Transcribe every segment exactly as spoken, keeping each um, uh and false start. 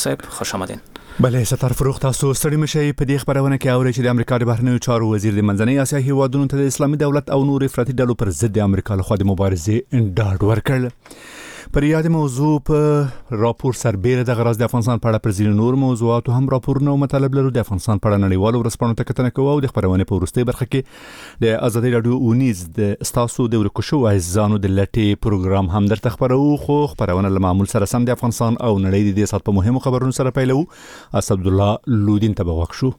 صاحب خوش آمدین. بله ستار فروغ تاسو ستړي مشي په دې خبرونه کې اوري چې د امریکا د بهرنیو چارو وزیر د منځنۍ اسیا هیوادونو ته د اسلامي دولت او نور افراطي ډلو پر ضد د امریکا له خوا د مبارزې ډاډ ورکړ. پر یاد موضوع په راپور سربېره د غراض د افغانستان په اړه پر ځینو نور موضوعاتو هم راپورونه او مطالب لرو. د افغانستان په اړه نړیوالو ورځپاڼو ته کتنه کوو او د خبرونه په وروستۍ برخه کې د ازادي رادیو اونیز د استاسو د ورکو شو عزیزانو د لټي پروګرام هم درته خبرو. خو خبرونه له معمول سره سم د افغانستان او نړۍ د دې سات په مهمو خبرونو سره پیلو. اسد الله لودین ته بوښو.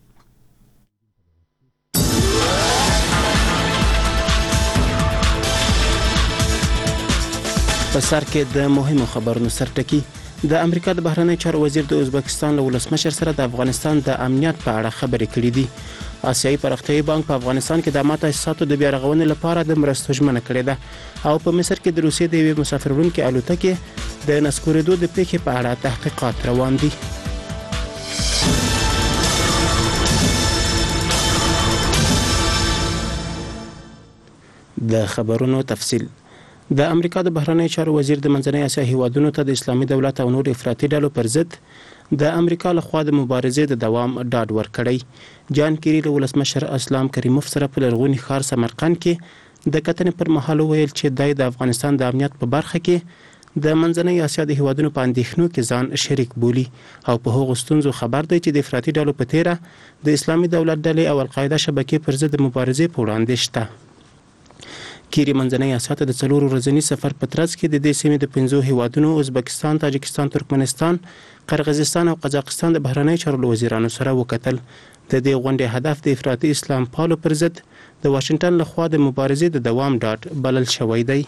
په سر کې د مهمو خبرونو سرټکی د امریکا د بهرنی چارو وزیر د ازبکستان له ولسمشر سره د افغانستان د امنیت په اړه خبرې کړې دي. آسیایي پرمختیایي بانک په افغانستان کې د عامه تاسیساتو د بیا رغونې لپاره د مرستو ژمنه کړې ده او په مصر کې د روسیې د یوې مسافر وړونکې الوتکې د نسکورېدو د پیښې په اړه تحقیقات روان دي. د خبرونو تفصیل. د امریکا د بهرنی چارو وزیر د منځنۍ اسیا هیوادونو ته د اسلامي دولت او نور افراطي ډلو پر ضد د امریکا لخوا د مبارزې د دوام ډاډ ورکړی. جان کیری له ولسمشر اسلام کریموف سره په لرغوني ښار سمرقند کې د کتنې پر مهال ویل چې دای د افغانستان د امنیت په برخه کې د منځنۍ اسیا د هیوادونو په اندېښنو کې ځان شریک بولي او په هغو ستونزو خبر دی چې د افراطي ډلو په تیره د اسلامي دولت ډلې او القاعده شبکې پر ضد مبارزې په وړاندې شته. کیری منځنۍ اسیا ته د څلورو ورځني سفر په ترڅ کې د دې سیمې د پنځو هیوادونو ازبکستان، تاجکستان، ترکمنستان، قرغیزستان او قزاقستان د بهرنی چارو وزیرانو سره وکتل. د دې غونډې هدف د افراطي اسلام پالو پر ضد د واشنگټن لخوا د مبارزې د دوام ډاډ بلل شوی دی.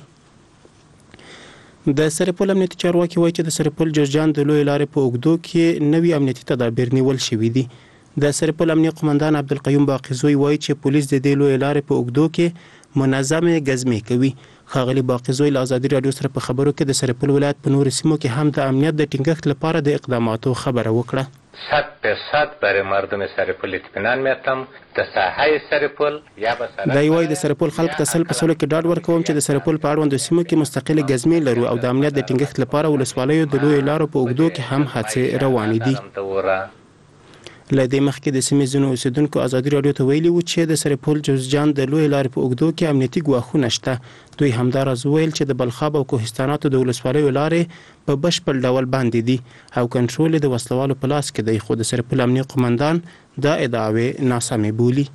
د سرپل امنیتي چارواکي وایي چې د سرپل جوزجان د لوی لارې په اوږدو کې نوي امنیتي تدابیر نیول شوي دي. د سرپل امنیتي قومندان عبدالقیوم باقیزوی وایي چې پولیس د دې لوی لارې په اوږدو کې منظمه غزمې کوي. خاغلی باقیزوی له ازادي رادیو سره په خبرو کې د سرپل ولایت په نورو سیمو کې هم د امنیت د ټینګښت لپاره د اقداماتو خبره وکړه. صد درصد برای مردم سرپل اطمینان میتم د ساحه سرپل یا به سره دا یوای د سرپل خلک ته سل په سلو کې ډاډ ورکوم چې د سرپل په اړوند سیمو کې مستقله غزمې لرو او د امنیت د ټینګښت لپاره ولسوالیو د لوی لارو په اوږدو کې هم هڅې روانې دي. لدې مخکې د سیمې ځینو اوسیدونکو ازادي رادیو ته ویلي و چې د سرپل جوزجان د لوی لارې په اوږدو کې امنیتي ګواښونه شته. دوی همداراز ویل چې د بلخاب او کوهستاناتو د ولسوالیو لارې په بشپړ ډول باندې دي او کنټرول د وسلوالو په لاس کې دی، خو د سرپل امنیتي قومندان دا ادعاوې ناسمې بولي.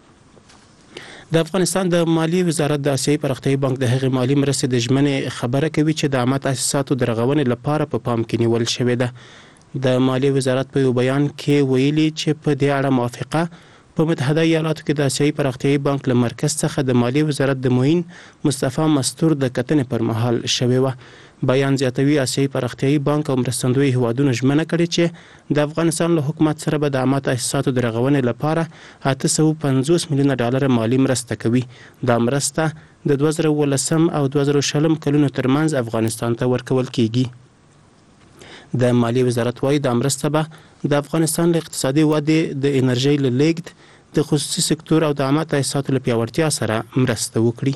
د افغانستان د مالیې وزارت د آسیایي پرمختیایي بانک د هغې مالي مرستې د ژمنې خبره کوي چې د عامه تاسیساتو د رغونې لپاره په پام کې نیول شوې ده. د مالیې وزارت په یو بیان کې ویلي چې په دې اړه موافقه په متحده ایالاتو کې د آسیایي پرمختیایي بانک له مرکز څخه د مالیې وزارت د معین مصطفی مستور د کتنې پر مهال شوې وه. بیان زیاتوي آسیایي پرمختیایي بانک او مرستندوی هیوادونو ژمنه کړې چې د افغانستان له حکومت سره به د عامه تاسیساتو د رغونې لپاره اته سوه پنځوس میلیونه ډالر مالي مرسته کوي. دا مرسته د دوه زره اوولسم او دوه زره شلم کلونو ترمنځ افغانستان ته ورکول کیږي. د مالیې وزارت وايي دا مرسته به د افغانستان له اقتصادي ودې، د انرژۍ له لیږد، د خصوصي سکتور او د عامه تاسیساتو له پیاوړتیا سره مرسته وکړي.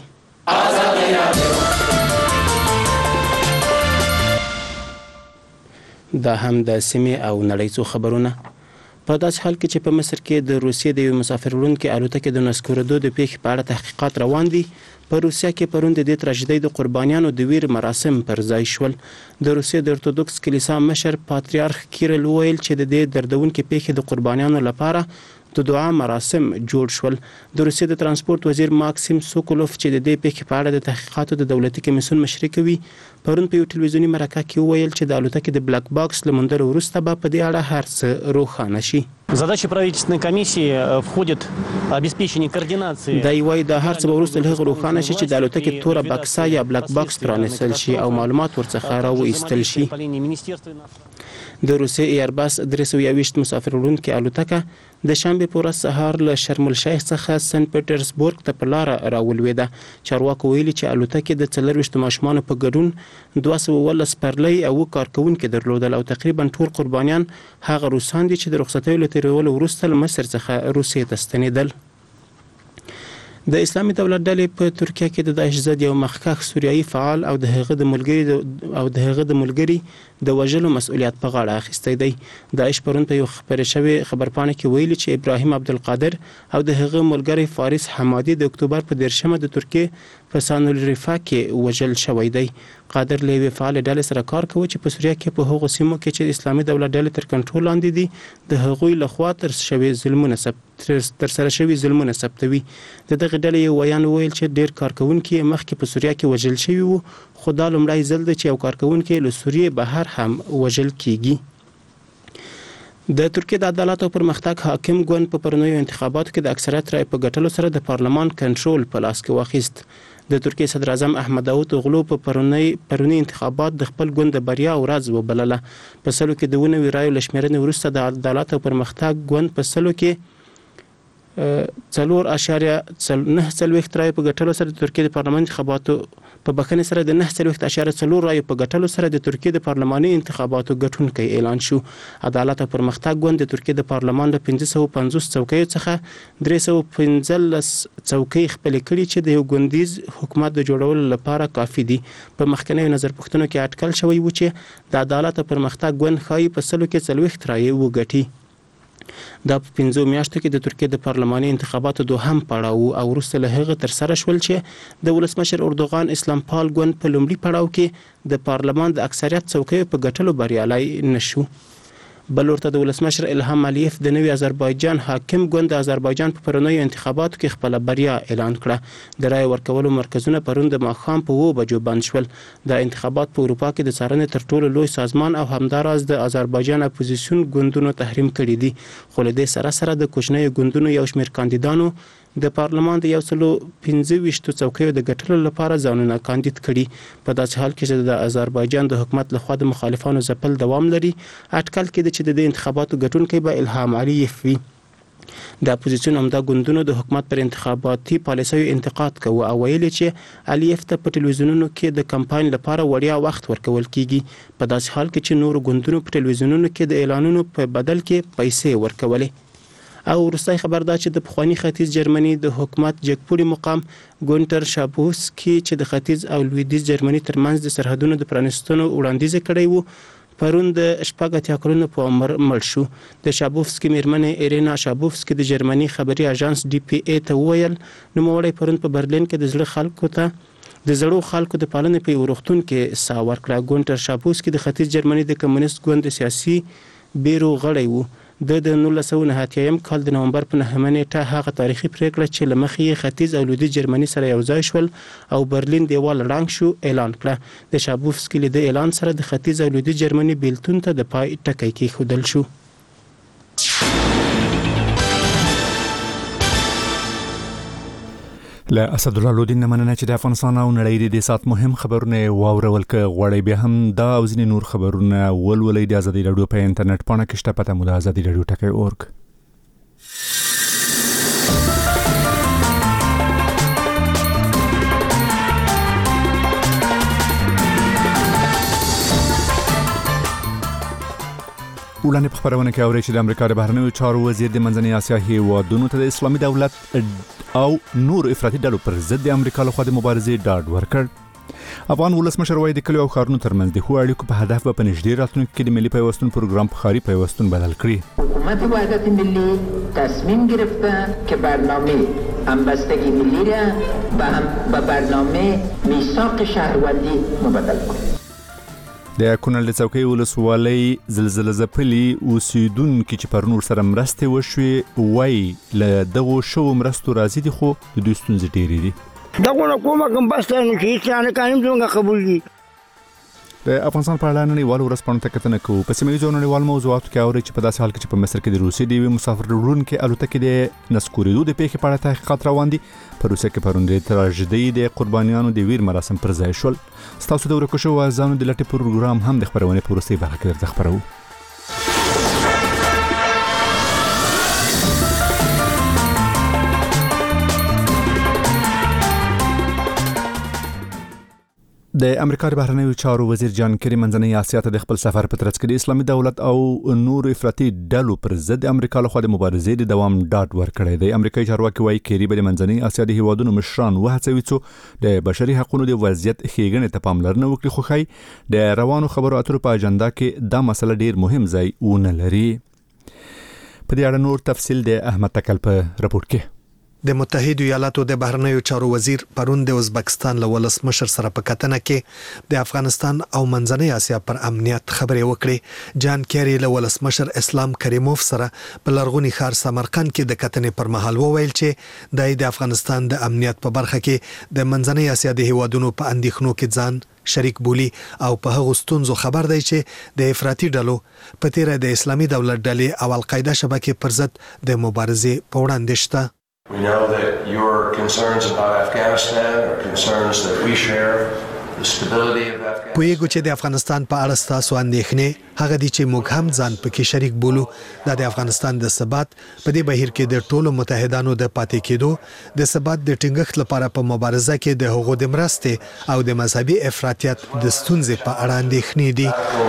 دا هم د سیمې او نړۍ څو خبرونه. په داسې حال کې چې په مصر کې د روسیې د یوې مسافر وړونکې الوتکې د نسکورېدو د پیښې په اړه تحقیقات روان دي. په روسیه کې پرون د دې تراژیدۍ د قربانیانو د ویر مراسم پر ځای شول. د روسیې د ارتودوکس کلیسا مشر پاتریارخ کیرل ویل چې د دې دردونکې پیښې د قربانیانو لپاره د دعا مراسم جوړ شول. د روسیې د ترانسپورت وزیر ماکسیم سوکولوف چې د دې پیښې په اړه د تحقیقاتو د دولتي کمیسیون مشري کوي پرون په یو ټلویزیوني مرکه کې ویل چې د الوتکې د بلاک باکس له موندلو وروسته به په دې اړه هر څه روښانه شي. Задача правительственной комиссии входит обеспечение координации. دا یوای د هر څه وروسته له هغه روښانه شي چې د الوتکې توره بکسه یا بلاک باکس پرانیستل شي او معلومات ورڅخه راوایستل شي. د روسیې ایرباس درې سوه یوویشت مسافر وړونکې الوتکه د شنبې په ورځ سهار له شرم الشیخ څخه سن پیټرزبورګ ته په لاره راولوېده. چارواکو ویلي چې الوتکې د څلرویشتو ماشومانو په ګډون دوه سوه اوولس سپرلۍ او اووه کارکوونکي درلودل او تقریبا ټول قربانیان هغه روسان دي چې د رخصتیو له تېرولو وروسته له مصر څخه روسیې ته ستنېدل. د اسلامي دولت ډلې په ترکیه کې د داعش ضد یو مخکښ سوریایي فعال او د هغه د ملګری او د هغه د ملګری د وژلو مسؤلیت په غاړه اخیستی دی. داعش پرون په یو خبري شوی خبرپاڼه کې ویلي چې ابراهیم عبدالقادر او د هغه ملګری فارس حمادي د اکتوبر په دیرشمه د ترکیه په سانولریفا کې وژل شوی دی. قادر له یوې فعال ډلې سره کار کوي چې په سوریه کې په هغو سیمو کې چې اسلامي دولت ډلې تر کنټرول لاندې دي د هغوی لخوا تر شوي ظلمونه تر سره شوي ظلمونه ثبتوي. د دغه ډلې یو ویان ویل چې ډیر کارکونکي مخکې په سوریه کې وژل شوي وو، خو دا لومړی ځل دی چې یو کارکونکی له سوریې بهر هم وژل کیږي. د ترکیه د عدالت او پرمختګ حاکم ګوند په پرونیو انتخاباتو کې د اکثریت رای په ګټلو سره د پارلمان کنټرول په لاس کې واخیست. د ترکیه صدر اعظم احمد داود اوغلو په پرونی پرونی انتخابات د خپل ګوند د بریا ورځ وبلله. په سلو کې د ونوي رایو لشمېرنې وروسته د عدالت او پرمختګ ګوند په سلو کې څلور اشاریه نه څلوېښت رایو په ګټلو سره د ترکیه د پارلمان انتخاباتو په بخښنې سره د نه څلوېښت اشاریه څلور رایو په ګټلو سره د ترکیه د پارلماني انتخاباتو ګټونکی اعلان شو. عدالت او پرمختګ ګوند د ترکیه د پارلمان د پنځه سوه پنځوس څوکیو څخه درې سوه پنځلس څوکۍ خپلې کړي چې د یو ګوندیز حکومت د جوړولو لپاره کافي دي. په مخکنیو نظرپوښتنو کې اټکل شوی و چې د عدالت او پرمختګ ګوند ښایي په سلو کې څلوېښت رایې وګټي. دا په پنځو میاشتو کې د ترکیه د پارلماني انتخاباتو دوهم پړاو او وروسته له هغه تر سره شول چې د ولسمشر اردوغان اسلام پال ګوند په لومړي پړاو کې د پارلمان د اکثریت څوکیو په ګټلو بریالی نشو. بل ورته د ولسمشر الهام علیف د نوي آذربایجان حاکم ګوند د آذربایجان په پرونیو انتخاباتو کې خپل بریا اعلان کړه. د رای ورکولو مرکزونه پرون د ماښام په اوه بجو بند شول. د انتخابات په اروپا کې د څارنې تر ټولو لوی سازمان او همداراز د آذربایجان اپوزیسیون ګوندونو تحریم کړي دي، خو له دې سره سره د کوچنیو ګوندونو یو شمېر کاندیدانو د پارلمان د یو سلو پنځه ویشتو څوکیو د ګټلو لپاره ځانونه کاندید کړي. په داسې حال کې چې د آذربایجان د حکومت لخوا د مخالفانو ځپل دوام لري، اټکل کېده چې د دې انتخاباتو ګټونکی به الهام علیف وي. د اپوزیسیون عمده ګوندونو د حکومت پر انتخاباتي پالیسیو انتقاد کوي او ویلي چې علیف ته په ټلویزیونونو کې د کمپاین لپاره وړیا وخت ورکول کیږي، په داسې حال کې چې نورو ګوندونو په ټلویزیونونو کې د اعلانونو په بدل کې پیسې ورکولې. او وروستی خبر دا چې د پخواني ختیځ جرمني د حکومت جګپوړي مقام ګونټر شابوسکي چې د ختیځ او لویدیځ جرمني ترمنځ د سرحدونو د پرانیستنو وړاندیز کړی وو، پرون د شپږ اتیا کلونو په عمر مړ شو. د شابوفسکي میرمنې ایرینا شابوفسکي د جرمني خبري اژانس ډي پی ای ته وویل نوموړی پرون په برلین کې د زړه خلکو ته د زړو خلکو د پالنې په یو روغتون کې ساه ورکړه. ګونټر شابوسکي د ختیځ جرمني د کمونیست ګوند سیاسي بیرو غړی وو. د د نولس سوه نهه اتیایم کال د نومبر په نهمه نیټه هغه تاریخي پریکړه چې له مخې یې ختیځ او لویدیځ جرمني سره یو ځای شول او برلین دیوال ړنګ شو اعلان کړه. د شابوفسکي له دې اعلان سره د ختیځ او لویدیځ جرمني بیلتون ته د پای ټکی کېښودل شو. له اسدالله لودین نه مننه چې د افغانستان او نړۍ د سات مهم خبرونه واورول که غواړئ بیا هم دا او ځینې نور خبرونه ولولئ د ازادي راډیو په انټرنیټ پاڼه کې شته، پته مو د ازادي راډیو ټکی اورګ. وړاندې په خبرونه کې اورئ چې د امریکا د بهرنیو چارو وزیر د منځنۍ اسیا هیوادونو ته د اسلامي دولت او نور افراطي ډلو پر ضد د امریکا لخوا د مبارزې ډاډ ورکړ. افغان ولسمشر وایي د کلیو او ښارونو ترمنځ د ښو اړیکو په هدف به په نږدې راتلونکي کې د ملي پیوستون پروګرام په ښاري پیوستون بدل کړي. حکومت وحدت ملی تصمیم گرفته که برنامه همبستگی ملی را به برنامه میثاق شهروندی مبدل کنه. د کونړ د څوکۍ ولسوالۍ زلزله ځپلي اوسیدونکي چې پر نور سره مرستې وشوې وایي له دغو شوو مرستو راضي دي، خو د دوی ستونزې ډېرې دي. دغونه کومه کوم بسته نو چې هېڅ نه قانون څنګه قبول دي. د افغانستان په اړه نړیوالو ورځپاڼو ته کتنه کوو. په سیمه ییزو نړیوالو موضوعاتو کې اورئ چې په داسې حال کې چې په مصر کې د روسیې د یوې مسافر وړونکې الوتکې د نسکورېدو د پیښې په اړه تحقیقات روان دي. په روسیه کې پرون د تراژیدۍ د قربانیانو د ویر مراسم پر ځای شول. ستاسو د ورکو شوو اعضانو د لټې پروګرام هم د خپرونې په وروستۍ برخه کې درته خپروو. د امریکا د بهرنیو چارو وزیر جان کری منځنۍ اسیا ته د خپل سفر په ترڅ کې د اسلامي دولت او نور افراطي ډلو پر ضد امریکا له خوا د مبارزې د دوام ډاډ ورکړی دی. امریکایي چارواکي وایي کری به د منځنۍ اسیا د هیوادونو مشران وهڅوي څو د بشري حقوقو د وضعیت ښېګڼې ته پاملرنه وکړي، خو ښایي د روانو خبرو اترو په اجنډا کې دا مسله ډیر مهم ځای ونه لري. په دې اړه نور تفصیل د احمد تکل په رپورټ کې. د متحده ایالاتو د بهرنیو چارو وزیر پرون د ازبکستان له ولسمشر سره په کتنه کې د افغانستان او منځنۍ اسیا پر امنیت خبرې وکړې. جان کیری له ولسمشر اسلام کریموف سره په لرغوني ښار سمرقند کې د کتنې پر مهال وویل چې د افغانستان د امنیت په برخه کې د منځنۍ اسیا د هیوادونو په اندېښنو کې ځان شریک بولی او په هغو ستونزو خبر دی چې د افراطي ډلو په تیره د اسلامي دولت ډلې او القاعده شبکې پر ضد د مبارزې په وړاندې شته. We know that your concerns about Afghanistan are concerns that we share. The stability of Afghanistan. پوهیږو چې د افغانستان په اړه ستاسو اندېښنې هغه دي چې موږ هم ځان پکې شریک بولو. دا د افغانستان د ثبات په دې بهیر کې د ټولو متحدانو د پاتې کېدو، د ثبات د ټینګښت لپاره په مبارزه کې د هغو د مرستې او د مذهبي افراطیت د ستونزې په اړه اندېښنې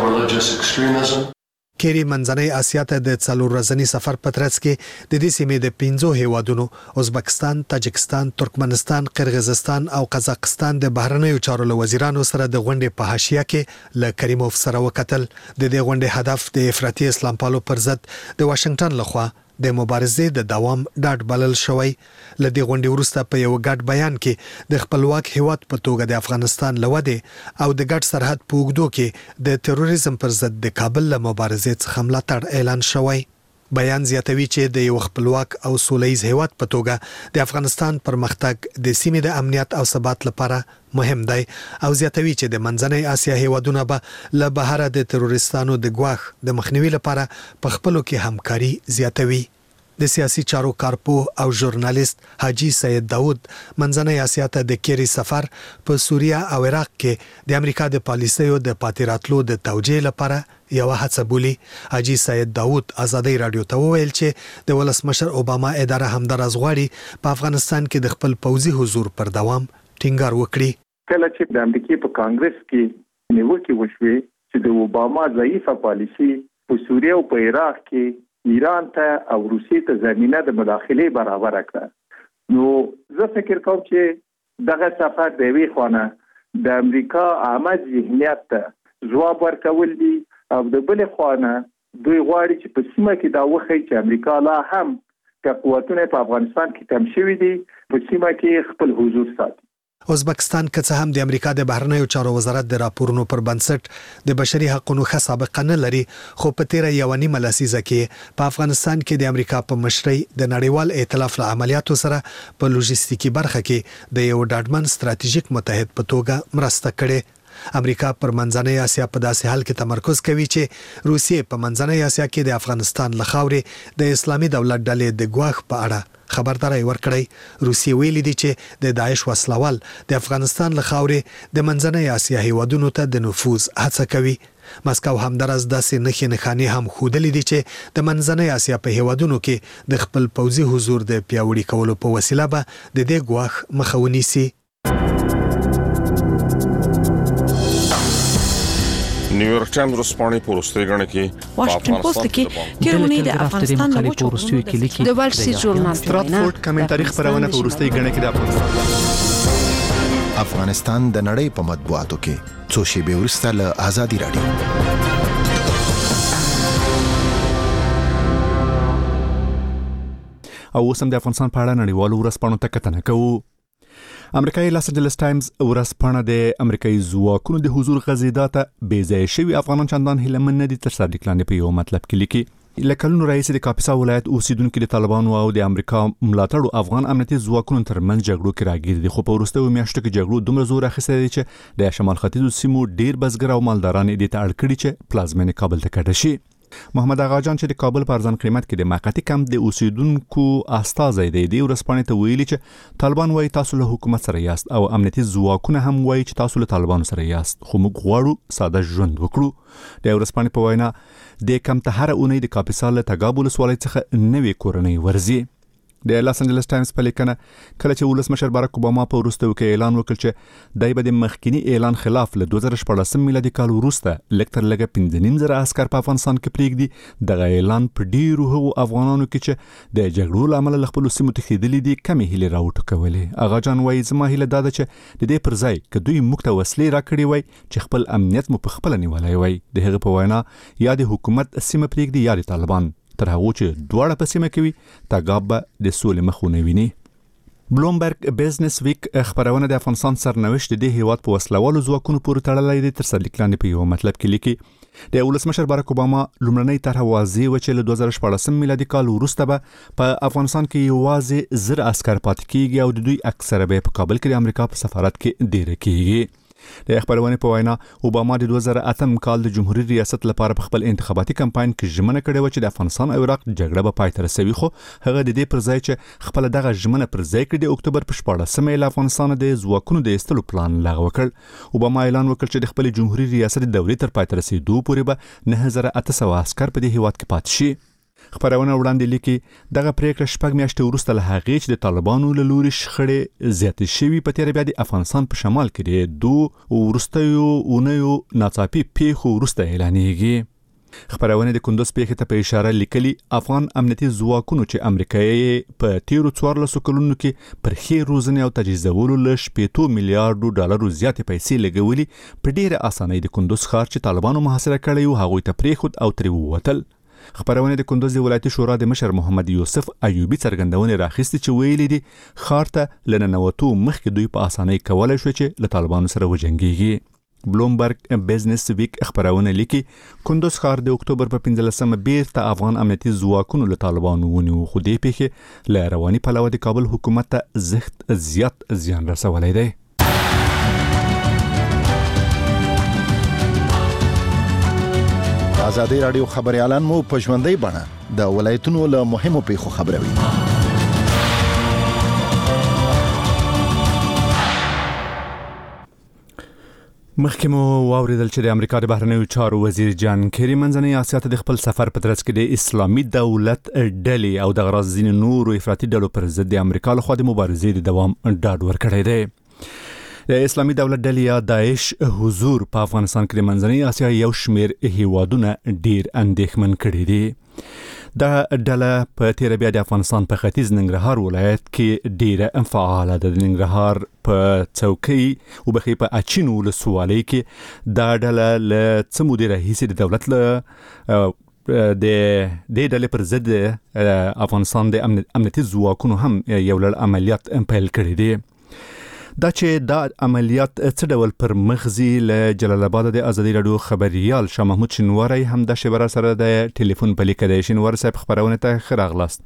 دي. کیری منځنۍ اسیا ته د څلور ورځني سفر په ترڅ کې د دې سیمې د پنځو هیوادونو ازبکستان، تاجکستان، ترکمنستان، قرغیزستان او قزاقستان د بهرنیو چارو له وزیرانو سره د غونډې په حاشیه کې له کریموف سره وکتل. د دې غونډې هدف د افراطي اسلام پالو پر ضد د واشنگټن لخوا د مبارزې د دوام ډاډ بلل شوی. له دې غونډې وروسته په یو ګډ بیان کې د خپلواک هیواد په توګه د افغانستان له ودې او د ګډ سرحد په اوږدو کې د تروریزم پر ضد د کابل له مبارزې څخه ملاتړ اعلان شوی. بیان زیاتوي چې د یو خپلواک او سولهییز هیواد په توګه د افغانستان پرمختګ د سیمې د امنیت او ثبات لپاره مهم دی او زیاتوي چې د منځنۍ اسیا هیوادونه به له بهره د تروریستانو د ګواښ د مخنیوي لپاره په خپلو کې همکاري زیاتوي. د سیاسي چارو کارپوه او ژورنالیست حاجی سید داود منځنۍ اسیا ته د کیری سفر په سوریه او عراق کې د امریکا د پالیسیو د پاتې راتلو د توجیه لپاره یو هڅه بولی. حاجی سید داود ازادي رادیو ته وویل چې د ولسمشر اوباما اداره همدارس غواړي په افغانستان کې د خپل پوځي حضور پر دوام ټینګار وکړي. کله چې د امریکای په کانګرس کې نیوکه وشوه چې د اوباما ضعیفه پالیسی په سوریه او په عراق کې ایران ته او روسیې ته زمینه د مداخلې برابر کړه، نو زه فکر کوم چې دغه سفر د وی خونه د امریکا عامه ذهنیت ته ځواب ورکول دي او د بل خونه دوی غواړي چې په سیمه کې دا وخی چې امریکا لا هم که قوتونه په افغانستان کې کم شوي دي په سیمه کې خپل حضور ساتي. ازبکستان که څه هم د امریکا د بهرنیو چارو وزارت د راپورونو پر بنسټ د بشري حقوقو ښه سابقه نه لري، خو په تیره یو نیمه لسیزه کې په افغانستان کې د امریکا په مشرۍ د نړیوال ائتلاف له عملیاتو سره په لوجستیکي برخه کې د یو ډاډمن ستراتیژیک متحد په توګه مرسته کړې. امریکا پر منځنۍ اسیا په داسې حال کې تمرکز کوي چې روسیې په منځنۍ اسیا کې د افغانستان له خاورې د اسلامي دولت ډلې د ګواښ په اړه خبرداري ورکړی. روسیې ویلي دي چې د داعش وسلوال د افغانستان له خاورې د منځنۍ اسیا هیوادونو ته د نفوذ هڅه کوي. مسکو همدارس داسې نښې نښانې هم ښودلې دي چې د منځنۍ اسیا په هیوادونو کې د خپل پوځي حضور د پیاوړي کولو په وسیله به د دې ګواښ مخه ونیسي. نیویارک ټایمز ورځپاڼې په وروستۍ غاڼه کې واشنگټن پوسټ کې تیرونی د افغانستان د وچو ورستیو کې لیکي د وال سټریټ ژورنال ستراتفورد کمنټري خبرونه په وروستۍ غاڼه کې د افغانستان افغانستان د نړۍ په مطبوعاتو کې څو شیبې وروسته له آزادي رادیو. او اوس هم د افغانستان په اړه نړیوالو ورځپاڼو ته کتنه کوو. امریکایي لاس انجلس ټایمز ورځپاڼه د امریکایي ځواکونو د حضور غزیدا ته بې ځایه شوي افغانان چندان هیلهمن نه دي تر څو د کلانې په یو مطلب کې لیکي. له کلونو راهیسې د کاپیسا ولایت اوسیدونکو د طالبانو او د امریکا ملاتړو افغان امنیتي ځواکونو ترمنځ جګړو کې راګیر دي، خو په وروستیو میاشتو کې جګړو دومره زور اخیستی دی چې د شمال ختیځو سیمو ډیر بزګر او مالداران دې ته اړ کړي چې پلازمینې کابل ته کډه شي. محمد اغا جان چې د کابل په ارزان قیمت کې د موقتی کمپ د اوسیدونکو استازی دی د ورځپاڼې ته ویلي چې طالبان وایي تاسو له حکومت سره یاست او امنیتي ځواکونه هم وایي چې تاسو له طالبانو سره یاست، خو موږ غواړو ساده ژوند وکړو. د ورځپاڼې په وینا د کمپ ته هر اونۍ د کاپیسا له تګاب ولسوالۍ څخه نوې کورنۍ ورځي. د لاس انجلس ټایمز په لیکنه کله چې ولسمشر باراک اوباما په وروستیو کې اعلان وکړ چې دای به د مخکینی اعلان خلاف له دوه زره شپږ میلادي کال وروسته لکتر لګه پنځه نیم زره عسكر په افغانستان کې پریږدي دغه اعلان په ډیرو هغو افغانانو کې چې د جګړو لامل له خپل سیمو تښتېدلي دي کمې هیلې راوټوکولې. اغا جان وایي زما هیله دا ده چې د دې پر ځای که دوی موږ ته وسلې راکړي وای چې خپل امنیت مو په خپل نیولای وای د هغه په وینا یا د حکومت سیمه پریږدي یا د طالبان تر هغه چې دواړه په سیمه کې وي تاګاب به د سولې مخونه ویني. بلومبرګ بزنس ویک خبرونه د افغانستان سرنوشت د هیواد په وسلوالو ځواکونو پورې تړلې دي تر سرلیک لاندې په یو مطلب کې لیکي د ولسمشر باراک اوباما لومړنۍ طرح واضح و چې له دوه زره شپږ میلادي کال وروسته به په افغانستان کې یوازې زر عسكر پاتې کیږي او د دوی اکثره به په کابل کې د امریکا په سفارت کې ډیر کیږي. د خبرونه په وینا اوباما د دوه زره اتم کال د جمهوریت ریاست لپاره په خپل انتخاباتي کمپاین کې ژمنه کړې و چې د افغانستان او عراق جګړه به پای ته رسوي خو هغه د دې پر ځای چې خپل دغه ژمنه پر ځای کړې د اکتوبر په شپاړسمه له افغانستان د ځواکونو د ایستلو پلان لغوه کړ. اوباما اعلان وکړ چې د خپل جمهوریت ریاست د دورې تر پای ته رسیدو پورې به نه هزار اته سوه عسكر په دې هیواد کې پاتې شي. خبرونه وړاندې لیکي دغه پریکړه شپږ میاشتې وروسته له هغې چې د طالبانو له لوري شخړې زیاتې شوي په تېره بیا د افغانستان په شمال کې د دوه وروستیو اونیو ناڅاپي پیښو وروسته اعلانېږي. خبرونه د کندوز پیښې ته په اشاره لیکلي افغان امنیتي ځواکونو چې امریکایي په تیرو څوارلسو کلونو کې پر ښې روزنې او تجهیزولو له شپېتو میلیارډو ډالرو زیاتې پیسې لګولي په ډیره اسانۍ د کندوز ښار چې طالبانو محاصره کړی و هغوی ته پرېښود او ترې ووتل. خبرونه د کندوز ولایتي شورا د مشر محمد یوسف ایوبی څرګندونه راخیستي چې ویلي دي ښار ته لننوتو مخکې دوی په اسانۍ کولای شو چې له طالبانو سره وجنګيږي. بلومبرګ بزنس ویک خبرونه لیکي کندوز ښار د اکتوبر په پنځلسمه بیرته افغان امنیتي ځواکونو له طالبانو ونیو خو دې پیښې له رواني پلوه د کابل حکومت ته زښت زیات زیان رسولی دی. ازادي رادیو خبريالان مو په ژوندۍ بڼه د ولایتونو له مهمو پیښو خبروي. مخکې مو واوریدل چې د امریکا د بهرنیو چارو وزیر جان کیری منځنۍ اسیا ته د خپل سفر په ترڅ کې د اسلامي دولت ډلې او د غراض ځینې نورو افراطي ډلو پر ضد د امریکا لخوا د مبارزې د دوام ډاډ ورکړی دی. د اسلامي دولت ډلې یا داعش حضور په افغانستان کې د منځنۍ اسیا یو شمیر هیوادونه ډیر اندېښمن کړي دي. دا ډله په تیره بیا د افغانستان په ختیځ ننګرهار ولایت کې ډیره فعاله ده. د ننګرهار په چوکۍ او بخې په اچین ولسوالۍ کې دا ډله له څه مودې راهیسې د دولت له د دې ډلې پر ضد افغانستان د امنیتي ځواکونو هم یو لړ عملیات پیل کړي دي. دا چې دا عملیات څه ډول پر مخزي له جلال آباد د ازادي رادیو خبريال شاه محمود شینواری هم د شبره سره د ټلیفون په لیکه دی. شینواری صاحب خبرونه ته ښه راغلاست.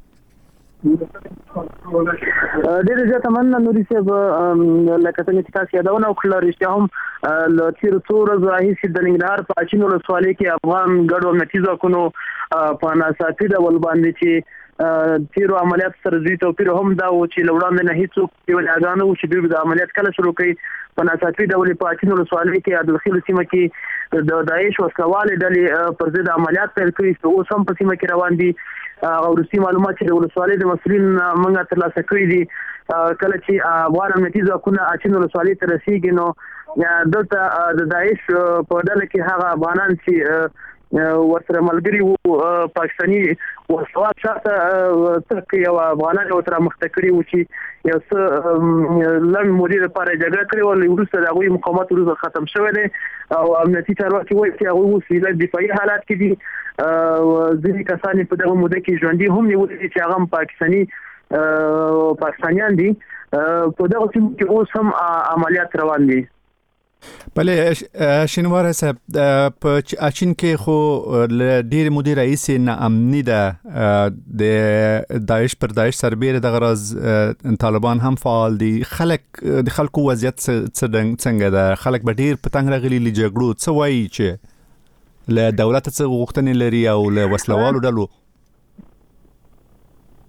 ډېر زیاته مننه نوري صاحب. لکه څنګه چې تاسو یادونه وکړه رښتیا هم له تېرو څو ورځو راهیسې د ننګرهار په اچین ولسوالۍ کې افغان ګډو امنیتي ځواکونو په ناڅاپي ډول باندې چې تیرو عملیات سره دوی توپیر هم دا و چې له وړاندې نه هیڅوک یو اعلان و چې دوی د عملیات کله شروع کړي په ناڅاپي ډول په اچین ولسوالۍ کې عبدالخیل سیمه کې د داعش وسلوالې ډلې پر ضد عملیات پیل کړي چې اوس هم په سیمه کې روان دي او وروستي معلومات چې د ولسوالۍ د مسؤلین موږ ترلاسه کړي دي کله چې افغان امنیتي ځواکونه اچین ولسوالۍ ته رسیږي نو دلته د داعش په ډله کې هغه افغانان چې ورسره ملګری وو پاکستاني وسوال شاته تک یو افغانان ورته مخته کړي وو چې یو څه لږ مودې لپاره جګړه کړې وه وروسته د هغوی مقاومت وروسته ختم شوی دی او امنیتي چارواکي وایي چې هغوی اوس لږ دفاعي حالات کې دي. ځینې کسان یې په دغه موده کې ژوندي هم نیولي دي چې هغه هم پاکستاني پاکستانیان دي. په دغه سیمو کې اوس هم عملیات روان دي. بله شینواری صاحب په اچین کې خو له ډېرې مودې راهیسې ناامني ده د داعش پر داعش سربیره دغه راز طالبان هم فعال دي. خلک د خلکو وضعیت څنګه ده؟ خلک به ډېر په تنګ راغلي له جګړو څه وایي چې له دولت څه غوښتنې لري او له وسلوالو ډلو؟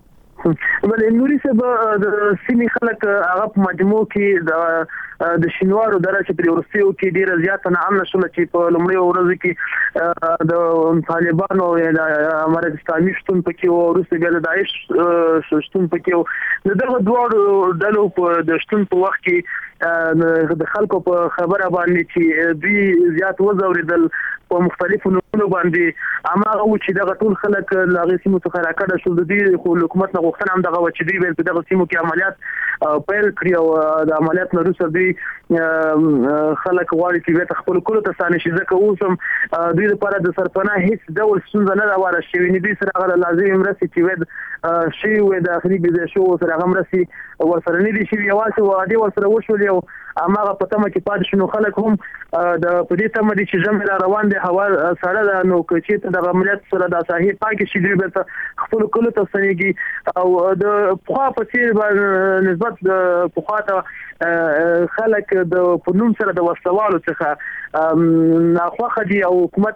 بل نوري صاحب د سیمې خلک هغه په مجموع کې د د شینوارو درجه په ورستیو کې ډیره زیاته ناامنه شول چې په لومړي ورځ کې د طالبانو د امارت اسلامي شتون پکې او روسي بیا د داعش شتون پکې او دغه دوه ډلو په د شتون په وخت کې د خلکو په خبره باندې چې دوی زیات وزوریدل په مختلفو نومونو باندې اما او چې دغه ټول خلک لاغي سیمو څخه راکړه شول د دې خو حکومت نه غوښتنه هم دغه چې دوی په دغه سیمو کې عملیات پیل کړی او د عملیات نه وروسته دوی خلک غواړي چې ویته خپل کولو ته ستانه شي ځکه اوس هم دوی لپاره د سرپناه هیڅ ډول ستونزه نه راوړل شوې نه دوی سره هغه لازمي مرستې چې وید شي وې د اخري بيزه شو سره هغه مرستې ورسره نه دي شي یوازې وادي ورسره وشول یو اما په تمه کې پاتې شنو خلک هم د په دې تمه دي چې جمع روان دي هوا سره د نو چې د عملیات سره د صحیح پاکي شي دوی به خپل کولو ته ستنيږي او د پخوا په څیر نسبت د پخوا ته خلک د پنوم سره د وسوالو څخه ناخوخه دي او حکومت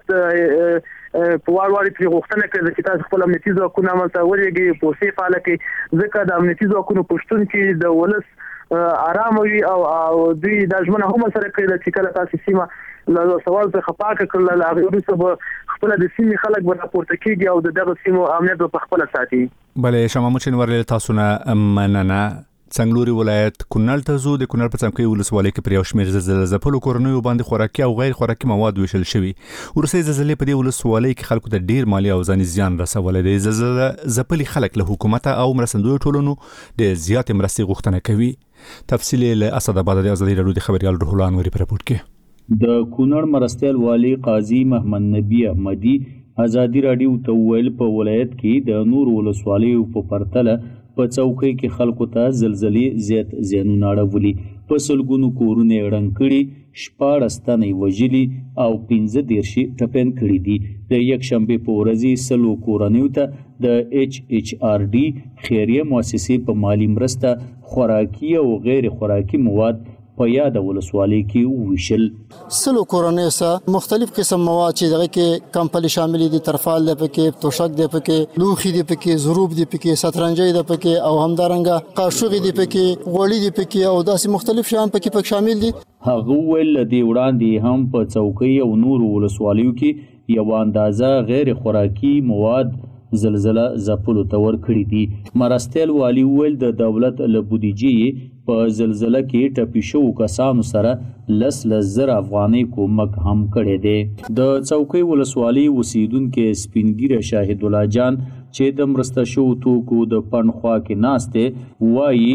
په وار وار په غوښتنه کوي چې تاسو خپل امنیتي ځواکونه عملته ورګي پوسې فعال کړي ځکه د امنیتي ځواکونو پښتون کې د ولس آرام وي او دوی د ژوند هم سره کوي چې کله تاسو سیمه له سوال څخه پاک کړل هغه وروسته خپل د سیمې خلک به راپورته کیږي او دغه سیمو امنیت په خپل ساتي. بلې شمه مچن ورل تاسو نه مننه. څنګلوري ولایت کونړ ته زو د کونړ په څمکې ولسوالۍ کې پر یو شمېر زلزلې ځپلو کورنیو باندې خوراکي او غیر خوراکي مواد ویشل شوي. ورسې زلزلې په دې ولسوالۍ کې خلکو ته ډیر مالی او ځاني زیان رسولی دی. زلزلې ځپلي خلک له حکومت او مرستندویو ټولنو د زیاتې مرستې غوښتنه کوي. تفصیل له اسداباد د ازادي راډیو د خبريال روح الله انوري په رپورټ کې. د کونړ مرستیال والی قاضي محمد نبی احمدي ازادي راډیو ته ویل په ولایت کې د نور ولسوالیو په پرتله په چوکۍ کې خلکو ته زلزلې زیات زیانونه اړولي. په سلګونو کورونه ړنګ کړي، شپاړس تنې وژلي او پنځه دیرشي ټپیان کړي دي. د یکشنبې په ورځ سلو کورنیو ته د ایچ ایچ آر ډي خیریه مؤسسې په مالی مرسته خوراکي او غیر خوراکي مواد په یاد ولسوالۍ کې وویشل. سلو کورنیو سره مختلف قسم مواد چې دغه کې کمپلي شامل دي، ترفال دی پکې، توشک دی پکې، لوخي دی پکې، ضروب دی پکې، سترنجي دی پکې او همدارنګه قاشوغي دی پکې، غوړي دی پکې او داسې مختلف شیان پکې پکې شامل دي. هغه ول دی وړاندې هم په چوکۍ او نور ولسوالیو کې یو اندازه غیر خوراکي مواد زلزلہ ځپلو ته ورکړي دي. مرستیال والی ویل د دولت له بودیجې په زلزلہ کې ټپي شوو کسانو سره لس لس زره افغانۍ کومک هم کړی دی. د چوکۍ ولسوالۍ اوسیدونکي سپینګیره شاهد الله جان چې د مرسته شوو توکو د پڼ خوا کې ناست دی وایي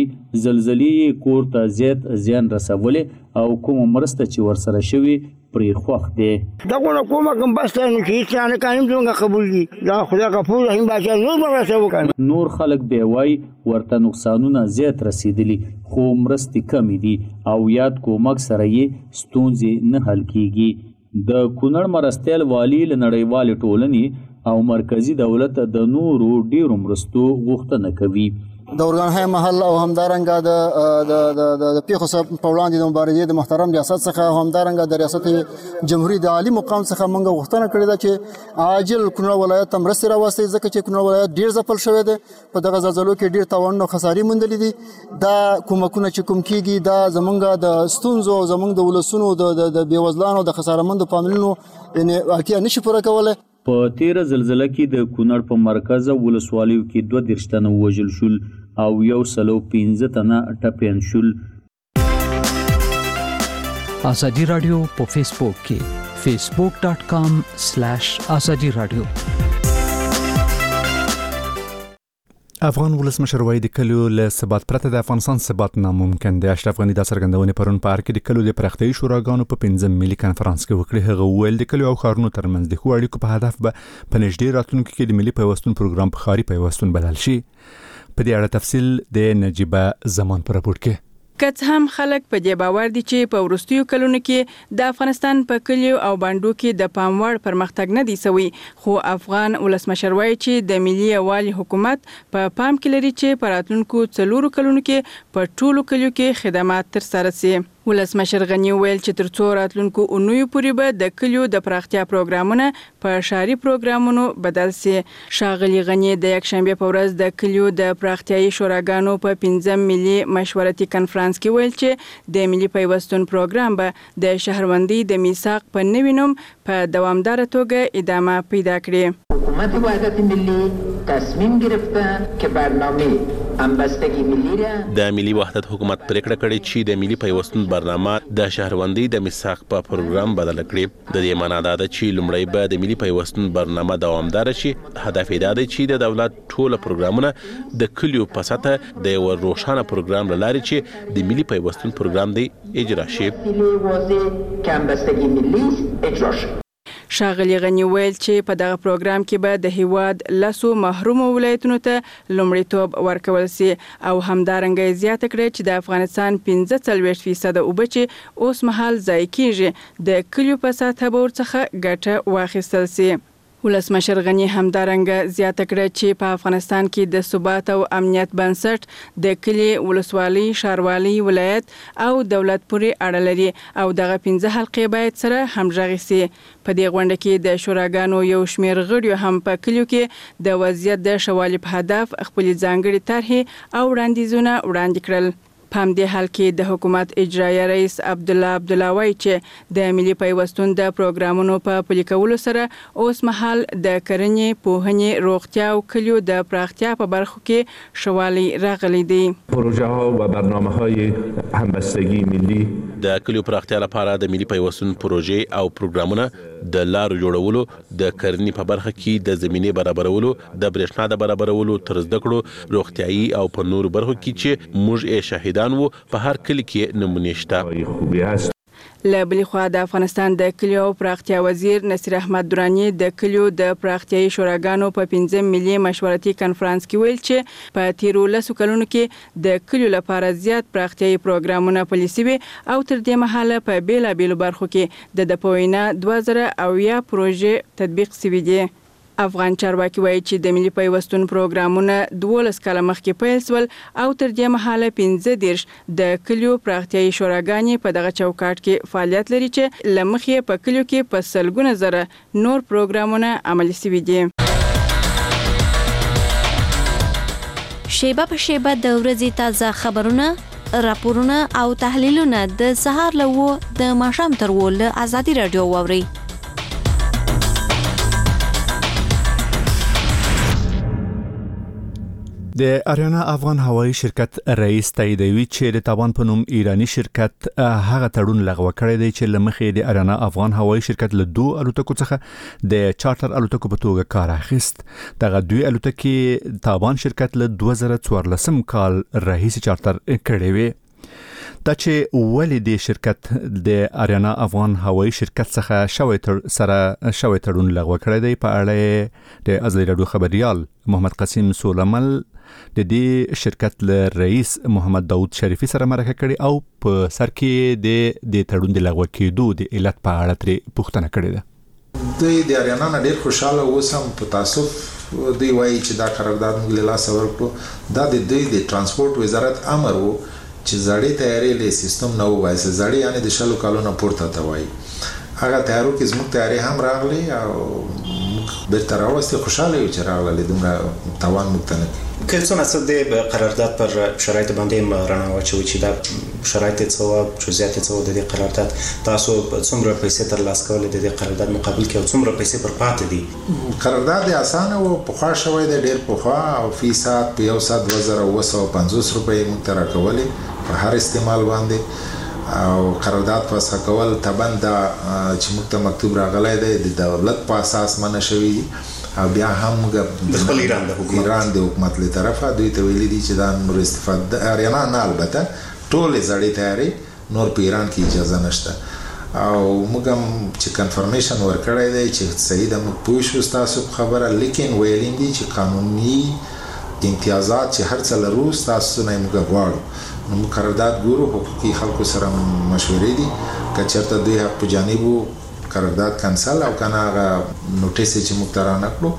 زلزلې کور ته زیات زیان رسولی او کومه مرسته چې ورسره شوي پرې خوښ دی. دغه کومه کوم بسته نه چې څنګه کایم څنګه قبول دي دا خدای غفور رحیم بچا نور مرسته وکړي. نور خلک به وای ورته نقصانونه زیات رسیدلی خو مرستې کمې دي او یاد کومک سره یې ستونزې نه حل کیږي. د کونړ مرستیال والی له نړیوالې ټولنې او مرکزی دولت د نورو ډیرو مرستو غوښتنه کوي. د اورګانهای محل او همدارنګه د د د پیښو سره په وړاندې د مبارزې د محترم ریاست څخه همدارنګه د ریاست جمهوریت د عالی مقام څخه موږ غوښتنه کړې ده چې عاجل کونړ ولایت ته مرستې راوستي ځکه چې کونړ ولایت ډیر ځپل شوی دی. په دغه زلزلو کې ډیر تاوان او خسارې موندلې دي. دا کومکونه چې کوم کیږي دا زمونږ د ستونزو زمونږ د ولسونو د د بیوزلانو د خسارمندو پاملونو یعنی اړتیا نشي پوره کولای. په تیر زلزلہ کې د کونړ په مرکز ولسوالیو کې دوه دیرش تنه وژل شول او یو سلو پنځه تنه ټپیان شول. ازادي راډیو په فیسبوک کې فیسبوک ډاٹ کام سلیش ازادي راډیو. افغان ولسمشر وایي د کلیو له ثبات پرته د افغانستان ثبات ناممکن دی. اشرف غني د څرګندونې پرون په ارګ کې د کلیو د پراختیايي شوراګانو په پنځم ملي کانفرنس کې وکړي. هغه ویل د کلیو او ښارونو ترمنځ د ښو اړیکو په هدف به په نږدې راتلونکي کې د ملي پیوستون پروګرام په ښاري پیوستون بدل شي. په دې اړه تفصیل د نجيبه زمان پر راپور کې. کڅ هم خلک په دې باور دي چې په ورستیو کلونو کې د افغانستان په کلیو او باندو کې د پاموړ پرمختګ نه دی سوی، خو افغان ولسمشر وایي چې د ملي یووالي حکومت په پا پام کې لري چې په راتلونکو څلورو کلونو کې په ټولو کلیو کې خدمات ترسره شي. ولسمشر غنی ویل چې تر څو راتلونکو اونیو پورې به د کلیو د پراختیا پروګرامونه په ښاري پروګرامونو بدل شي. ښاغلي غنی د یکشنبه په ورځ د کلیو د پراختیايي شوراګانو په پنځم ملي مشورتي کنفرانس کې ویل چې د ملي پیوستون پروګرام به د شهروندي د میثاق په نوي نوم په دوامدار توګه ادامه پیدا کړي. حکومت وحدت ملی تصمیم گرفته که برنامه همبستگی ملی را د ملي وحدت حکومت پریکړه کړې چې د ملي پیوستون برنامه د شهروندي د میثاق په پروګرام بدل کړي. د دې معنا دا ده چې لومړی به د ملي پیوستون برنامه دوامدار شي. هدف یې دا دی چې د دولت ټول پروګرامونه د کلیو په سطح د یو روښانه پروګرام لاري چې د ملي پیوستون پروګرام دی اجرا شي. که همبستگی ملی اجرا شي. ښاغلي غنی ویل چې په دغه پروګرام کې به د هیواد لسو محرومو ولایتونو ته لومړیتوب ورکول شي او همدارنګه زیاته کړې چې د افغانستان پنځه څلوېښت فیصده اوبه چې اوس مهال ضایع کیږي د کلیو په سطحه به ورڅخه ګټه واخیستل شي. ولسمشر غنی همدارنګه زیاته کړه چې په افغانستان کې د ثبات او امنیت بنسټ د کلی ولسوالۍ ښاروالۍ ولایت او دولت پورې اړه لري او دغه پنځه حلقې باید سره همغږي شي. په دې غونډه کې د شوراګانو یو شمېر غړي هم په کلیو کې د وضعیت د ښه والي په هدف خپل ځانګړي طرحې او وړاندیزونه وړاندې کړل. په همدې حال کې د حکومت اجرایه رئیس عبدالله عبدالله وایي چې د ملي پیوستون د پروګرامونو په پلي کولو سره اوس مهال د کرنې، پوهنې، روغتیا او کلیو د پراختیا په برخو کې ښه والی راغلی دی. پروژه ها و برنامه های همبستگی ملی د کلیو پراختیا لپاره د ملي پیوستون پروژې او پروګرامونه د لارو جوړولو، د کرنې په برخه کې د زمینې برابرولو، د برېښنا د برابرولو، تر زده کړو، روغتیايي او په نورو برخو کې چې موږ یې شاهدان وو په هر کلی کې نمونې شته. له بلې خوا د افغانستان د کلیو پراختیا وزیر نصیر احمد درانی د کلیو د پراختیايي شوراګانو په پنځم ملي مشورتي کنفرانس کې ویل چې په تیرو لسو کلونو کې د کلیو لپاره زیات پراختیايي پروګرامونه پلي شوي او تر دې مهاله په بیلابیلو برخو کې د د په وینا دوه زره اویا پروژې تطبیق شوي دي. افغان چارواکي وایي چې د ملي پیوستون پروګرامونه دولس کاله مخکې پیل شول او تر دې مهاله پنځه دېرش د کلیو پراختیايي شوراګانې په دغه چوکاټ کې فعالیت لري چې له مخې په کلیو کې په سلګونه زره نور پروګرامونه عملي شوي دي. شیبه په شیبه د ورځې تازه خبرونه، راپورونه او تحلیلونه د سهار له وو د ماښام تر وو له ازادي رادیو واورئ. د اریانا افغان هوایی شرکت رئیس تاییدوي چې د تاوان په نوم ایرانی شرکت هغه تړون لغوه کړی دی چې لمخې د اریانا افغان هوایی شرکت له دوه الوتکو څخه د چارټر الوتکو په توګه کار اخیست. دغه دوی الوتکې تاوان شرکت له دوه زره څوارلسم کال راهیسې چارټر کړی وي. دا چې ولې د شرکت د اریانا افغان هوایی شرکت څخه شوی تر سره شوی تړون لغوه کړی دی په اړه د ازادي رادیو خبريال محمد قاسم سولمل د دې شرکت له رئیس محمد داود شریفي سره مرکه کړې او په سر کې د د تړون د لغوه کېدو د علت په اړه ترې پوښتنه کړې ده. دوی د اریانا نه ډېر خوشاله اوسم په تاسف دوی وایي چې دا قرارداد موږ له لاسه ورکړو. دا د دوی د ترانسپورت وزارت امر وو چې زړې تیارې له سیستم نه وایي، زړې یعنی د شلو کالونو پورته ته وایي. هغه تیارو کې زموږ تیارې هم راغلي او بیرته راوستې، خوشاله یو چې راغلي، دومره تاوان موږ ته نه کوي. که څونه څه د قرارداد پر شرایط باندې رڼا واچوي چې دا شرایط څه وو، جزئیات څه وو د دې قرارداد، تاسو څومره پیسې ترلاسه کولې د دې قرارداد مقابل کې او څومره پیسې پر پاتې دي؟ قرارداد یې اسانه و، پخوا شوی دی ډېر پخوا او فی ساعت په یو ساعت دوه زره اوه سوه پنځوس روپۍ موږ ته راکولې په هر استعمال باندې. او قرارداد فسخ کول طبعا دا چې موږ ته مکتوب راغلی دی د دولت په اساس منع شوی دی او بیا هم د خپل ایران د حکومت ایران د حکومت له طرفه دوی ته ویلي دي چې دا نور استفاده اریانا نه، البته ټول زړې تیارې نور په ایران کې اجازه نشته او موږ هم چې کنفرمیشن ورکړی دی چې صحیح ده، موږ پوه شو ستاسو په خبره، لیکن ویلي دي چې قانوني امتیازات چې هر څه لرو ستاسو نه موږ غواړو. نو موږ قرارداد ګورو، حقوقي خلکو سره مشورې دي، که چېرته دوی حق په جانب قرارداد کنسل او کنه هغه نوټیس چې موږ ته رانکړو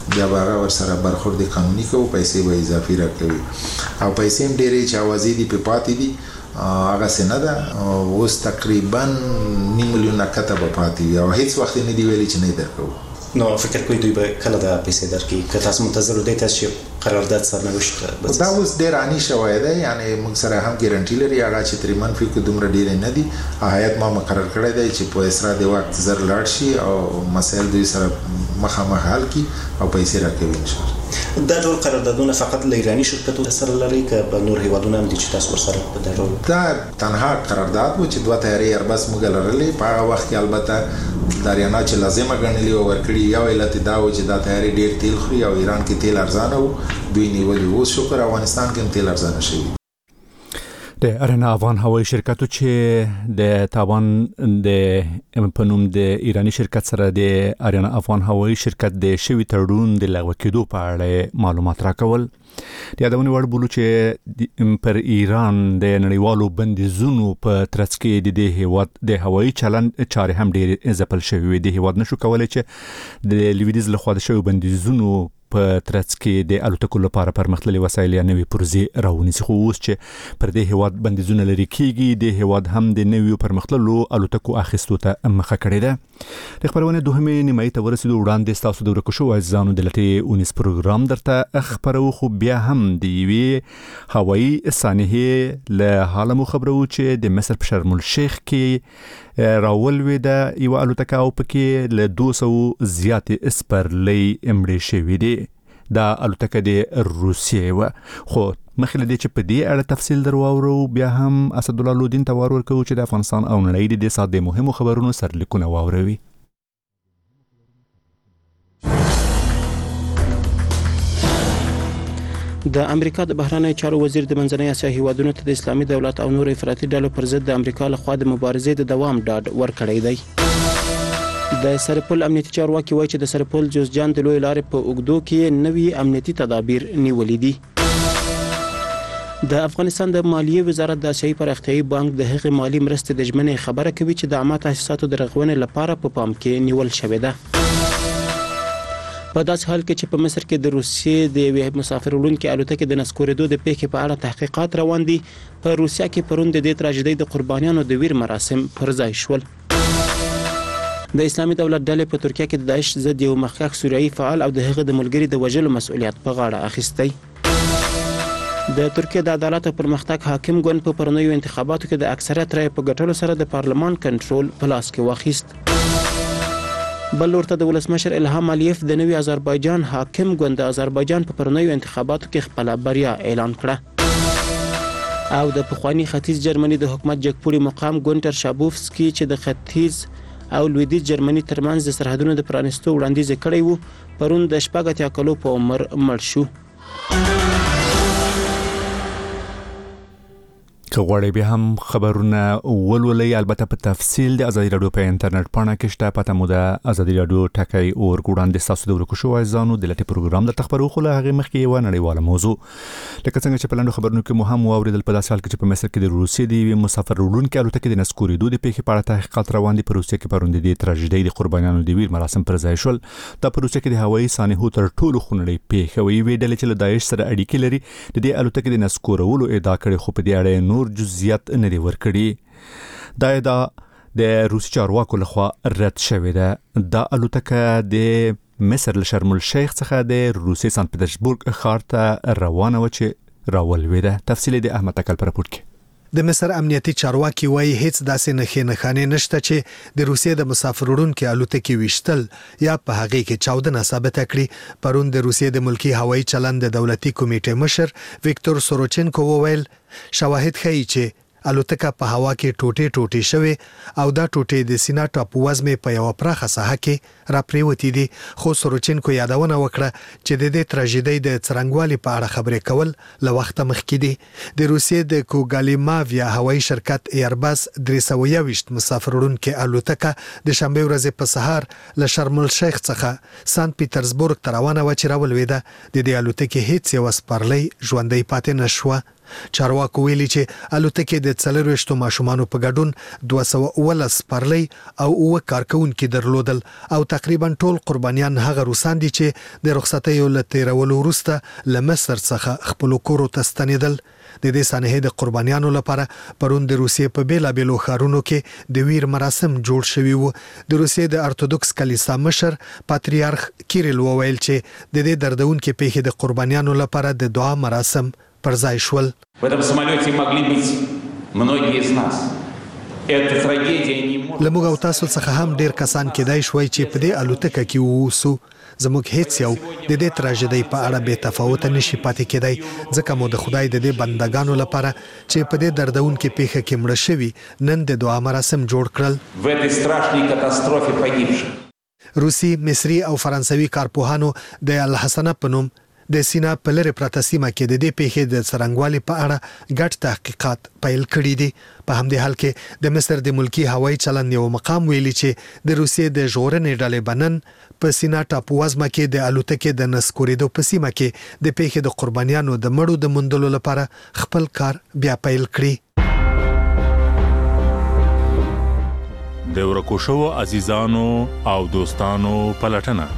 بیا هغه ور سره برخورد قانوني کوي پیسې به اضافي راکوي او پیسې هم ډېرې چې اوازې دي په پاتې دي هغه څنګه ده اوس تقریبا نیم میلیون کته په پاتې او هیڅ وخت نه دی ویلي چې نه درکو نو فکر کوي دوی به کله د پیسې درکې که تاسو منتظر دي تاسو قرارداد سرنوشت بس دا اوس ډېر رانی شوی دی یعنی موږ سره هم ګارانټي لري هغه چې تری منفي کو دومره ډېر نه دي هیات ما مقرر کړی دی چې په اسرا د وخت زر لاړ شي او مسایل دوی سره مخامخ حل کی او پیسې راکوي ان شاء الله دا ټول قراردادونه فقط له ایرانی شرکتونو سره لري که په نور هیوادونو هم دي چې تاسو ورسره په دا ټول دا تنها قرارداد و چې دوه تیاری اربس موږ لرلې په هغه وخت کې البته داریانا چې لازمه ګڼلې او ورکړي یو علت دا و چې دا تیاری ډیر تیل خوري او ایران کې تیل ارزانه و دوی نیولې اوس شکر افغانستان کې هم تیل ارزانه شوی د ارنا افغان هوایي شرکتو چې د تاوان د پنوم د ایرانی شرکت سره د ارنا افغان هوایي شرکت د شوی تړون د لغوه کېدو په اړه معلومات راکول د یادونه وړ بولو چې پر ایران د نړیوالو بندیزونو په ترڅ کې د هیواد د هوایي چلند چارې هم ډېر ځپل شوی د هیواد نشو کولای چې د لویدیز له خوا د شوی بندیزونو په ترڅ کې د الوتکو لپاره پرمختللي وسایل یا نوي پروژې راونیسي خو اوس چې پر دې هیواد بندیزونه لري کیږي د هیواد هم د نویو پرمختللو الوتکو اخیستو ته مخه کړې ده د خبرونه دوهمې نیمایي ته ورسېدو وړاندې ستاسو د ورکو شوو عزیزانو د لټې اونیس پروګرام درته خبرو خو بیا هم د یوې هوایي سانحې له حاله مو خبرو چې د مصر په شرم الشیخ کې راولوېده یوه الوتکه او پکې له دوه سوو زیاتې سپرلۍ مړې شوي دي دا الوتکه د روسیې وه خو مخکې له دې چې په دې اړه تفصیل در واورو بیا هم اسدالله لودین ته وار ورکوو چې د افغانستان او نړۍ د دې ساعت د مهمو خبرونو سرلیکونه واوروي د امریکا د بهرنی چارو وزیر د منځنۍ اسیا هیوادونو ته د اسلامي دولت او نور افراطي ډلو پر ضد د امریکا لخوا د مبارزې د دوام ډاډ ورکړی دی د سرپل امنیتي چارواکي وایي چې د سرپل جوزجان د لوی لارې په اوږدو کې نوي امنیتي تدابیر نیولي دي د افغانستان د مالیې وزارت د اسیایي پراختیایي بانک د هغې مالی مرستې د ژمنې خبره کوي چې د عامه تاسیساتو د رغونې لپاره په پام کې نیول شوې ده په داسې حال کې چې په مصر کې د روسیې د یوې مسافر وړونکې الوتکې د نسکورېدو د پیښې په اړه تحقیقات روان دي په روسیه کې پرون د دې تراژیدۍ د قربانیانو د ویر مراسم پر ځای شول د اسلامي دولت ډلې په ترکیه کې د داعش ضد یو مخکښ سوریایي فعال او د هغه د ملګري د وژلو مسؤلیت په غاړه اخیستی د ترکیه د عدالت او پرمختګ حاکم ګوند په پرونیو انتخاباتو کې د اکثریت رایې په ګټلو سره د پارلمان کنټرول په لاس کې واخیست بل ورته د ولسمشر الهام الیف د نوي آذربایجان حاکم ګوند د آذربایجان په پرونیو انتخاباتو کې خپله بریا اعلان کړه او د پخوانی ختیځ جرمني د حکومت جګپوړي مقام ګونټر شابوفسکي چې د ختیځ او لویدیځ جرمني ترمنځ د سرحدونو د پرانیستو وړاندیز کړی وو پرون د شپږ اتیا کلو په عمر مړ شو که غواړئ بیا هم خبرونه ولولئ البته په تفصیل د ازادي راډیو په انټرنیټ پاڼه کې شته پته مو د ازادي راډیو ټکی اور وړاندې ستاسو د ورکو شوو عزیزانو د لټې پروګرام درته خبرو خو له هغې مخکې یوه نړیواله موضوع لکه څنګه چې په لنډو خبرونو کې مو هم واورېدل په داسې حال کې چې په مصر کې د روسیې د یوې مسافر وړونکې الوتکې د نسکورېدو د پیښې په اړه تحقیقات روان دي په روسیې کې پرون د دې تراژیدۍ د قربانیانو د ویر مراسم پر ځای شول دا په روسیې کې د هوایي سانحو تر ټولو خونړۍ پیښه وه یوې ډلې چې له داعش سره اړیکې لري د دې الوتکې د نسکورولو ادعا کړې خو په دې اړه نور جزئیات نه دی ورکړي دا ادعا د روسي چارواکو لخوا رد شوې ده دا الوتکه د مصر له شرم الشیخ څخه د روسي سانت پټرزبورګ ښار ته روانه وه چې راولوېده تفصیل د احمد تکل په راپور کې د مصر امنیتي چارواکي وایي هیڅ داسې نښې نښانې نشته چې د روسیې د مسافر وړونکې الوتکې ویشتل یا په هغې کې چاودنه ثابته کړي پرون د روسیې د ملکي هوایي چلند د دولتي کمیټې مشر ویکتور سوروچنکو وویل شواهد ښیي چې الوتکه په هوا کې ټوټې ټوټې شوې او دا ټوټې د سینا ټاپووزمې په یوه پراخه ساحه کې راپریوتې دي خو سوروچنکو یادونه وکړه چې د دې تراژیدۍ د څرنګوالي په اړه خبرې کول له وخته مخکې دي د روسیې د کوګالیماویا هوایي شرکت ایرباس درې سوه یوویشت مسافر وړونکې الوتکه د شنبې ورځې په سهار له شرم الشیخ څخه سانت پیټرزبورګ ته روانه وه چې راولوېده د دې الوتکې هیڅ یوه سپرلۍ ژوندۍ پاتې نه شوه چارواکو ویلي چې الوتکې د څلرويشتو ماشومانو په ګډون دوه سوه اوولس پرلۍ او اوه کارکونکي درلودل او تقریبا ټول قربانیان هغه روسان دي چې د رخصتیو له تیرولو وروسته له مصر څخه خپل کورو ته ستنېدل. د دې سانحې د قربانیانو لپاره پرون د روسیې په بیلابېلو ښارونو کې د ویر مراسم جوړ شوي وو. د روسیې د ارتودوکس کلیسا مشر پاتریارخ کیریل وویل چې د دې دردونکې پیښې د قربانیانو لپاره د دعا مراسم پر ځای شول. لموږ او تاسو څخه هم ډیر کسان کېدای شوي چې په دې الوتکه کې ووسو. زموږ هیڅ یو د دې تراژیدۍ په اړه بې تفاوته نشي پاتې کېدای ځکه مو د خدای د دې بندګانو لپاره چې په دې دردونکې پیښه کې مړه شوي نن د دعا مراسم جوړ کړل. روسي، مصري او فرانسوي کارپوهانو د الحسنه په نوم د سینا په لرې پرته سیمه کې د دې پیښې د څرنګوالي په اړه ګډ تحقیقات پیل کړي دي. په همدې حال کې د مصر د ملکی هوایي چلند یو مقام ویلي چې د روسیې د ژغورنې ډلې بنن په سینا ټاپو وزمه کې د الوتکې د نسکورېدو په سیمه کې د پیښې د قربانیانو د مړو د موندلو لپاره خپل کار بیا پیل کړي. د ورکو شوو عزیزانو او دوستانو پلټنه.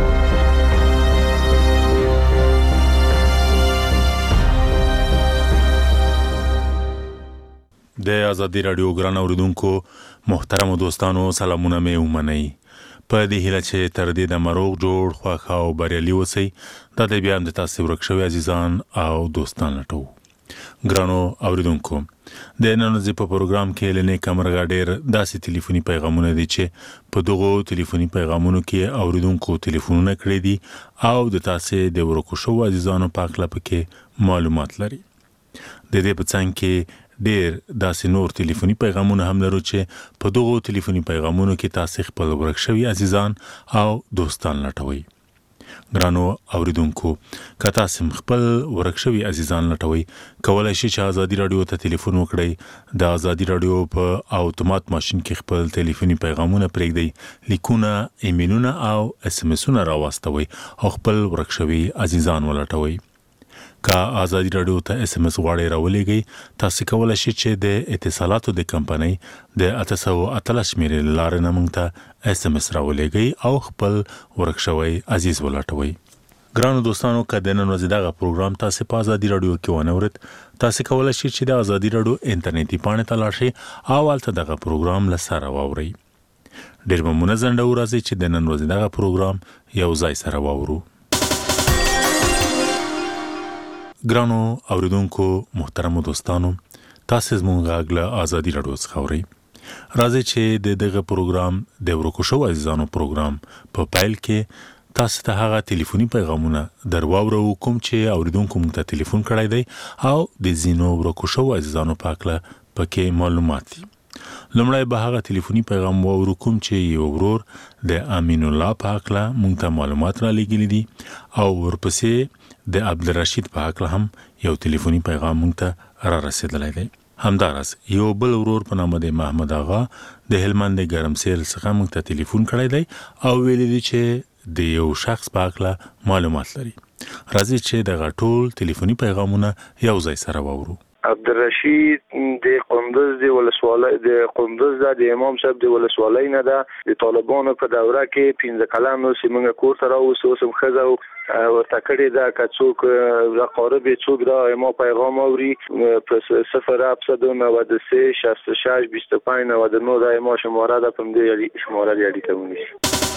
د ازادي رادیو ګران اوریدونکو محترم دوستانو سلامونه مې ومنئ. په دې هیله چې تر دې د مروغ جوړ خوښ او بریالي اوسئ. دا د بیا هم د تاسو ورک شوي عزیزان او دوستان لټو. ګرانو اوریدونکو د نن ورځې په پروګرام کې له نیکه مرغه ډېر داسې ټلیفوني پیغامونه دي چې په دغو ټلیفوني پیغامونو کې اوریدونکو ټلیفونونه کړي دي او د تاسو د ورکو شوو عزیزانو په اړه پکې معلومات لري. د دې په څنګ کې ډیر داسې نور ټلیفوني پیغامونه هم لرو چې په دغو ټلیفوني پیغامونو کې تاسو خپل ورک شوي عزیزان او دوستان لټوي. ګرانو اوریدونکو که تاسو خپل ورک شوي عزیزان لټوي کولای شئ چې ازادي رادیو ته ټلیفون وکړئ. د ازادي رادیو په اتومات ماشين کې خپل ټلیفوني پیغامونه پرېږدئ، لیکونه، ایمیلونه او اس ام اسونه راوستوي او خپل ورک شوي عزیزان ولټوي. که ازادي رادیو ته اس ام اس غواړئ راولېږئ تاسو کولای شئ چې د اتصالاتو د کمپنۍ د اته سوه اتلس شمېرې له لارې نه موږ ته اس ام اس راولېږئ او خپل ورک شوی عزیز ولټوئ. ګرانو دوستانو که د نن ورځې دغه پروګرام تاسو په ازادي رادیو کې ونه اورید تاسو کولای شئ چې د ازادي رادیو انټرنیټي پاڼې ته لاړ شئ او هلته دغه پروګرام له سره واورئ. ډېر به منظم ډول راځئ چې د نن ورځې دغه پروګرام یو ځای سره واورو. ګرانو اوریدونکو محترمو دوستانو تاسو زموږ غږ له ازادي رادیو څخه اورئ. راځئ چې د دغه پروګرام د ورکو شوو عزیزانو پروګرام په پیل کې تاسو ته هغه ټلیفوني پیغامونه در واورو کوم چې اوریدونکو موږ ته ټلیفون کړی دی او د ځینو ورکو شوو عزیزانو په اړه پکې معلومات دي. لومړی به هغه ټلیفوني پیغام واورو کوم چې یو ورور د امین الله په اړه موږ ته معلومات را لېږلي دي او ورپسې د عبدالرشید په اړه هم یو ټلیفوني پیغام موږ ته را رسیدلی دی. همداراز یو بل ورور په نامه د محمد آغا د هلمند د ګرمسیر څخه موږ ته ټلیفون کړی دی او ویلي دي چې د یو شخص په اړه معلومات لري. راځئ چې دغه ټول ټلیفوني پیغامونه یو ځای سره واورو. عبدالرشید د قندوز د ولسوالۍ د قندوز د امام صاحب د ولسوالۍ نه ده. د طالبانو په دوره کې پنځه کلن نو سیمه کور سره اوس اوسم خزه ورته کړې ده که څوک رقارب څوک دا ما پیغام اوري په صفر هفتصد و نود و سه شصت و شش بیست و پنج نود و نه دا ما شماره ده په دې شماره اړیکه ونیسي.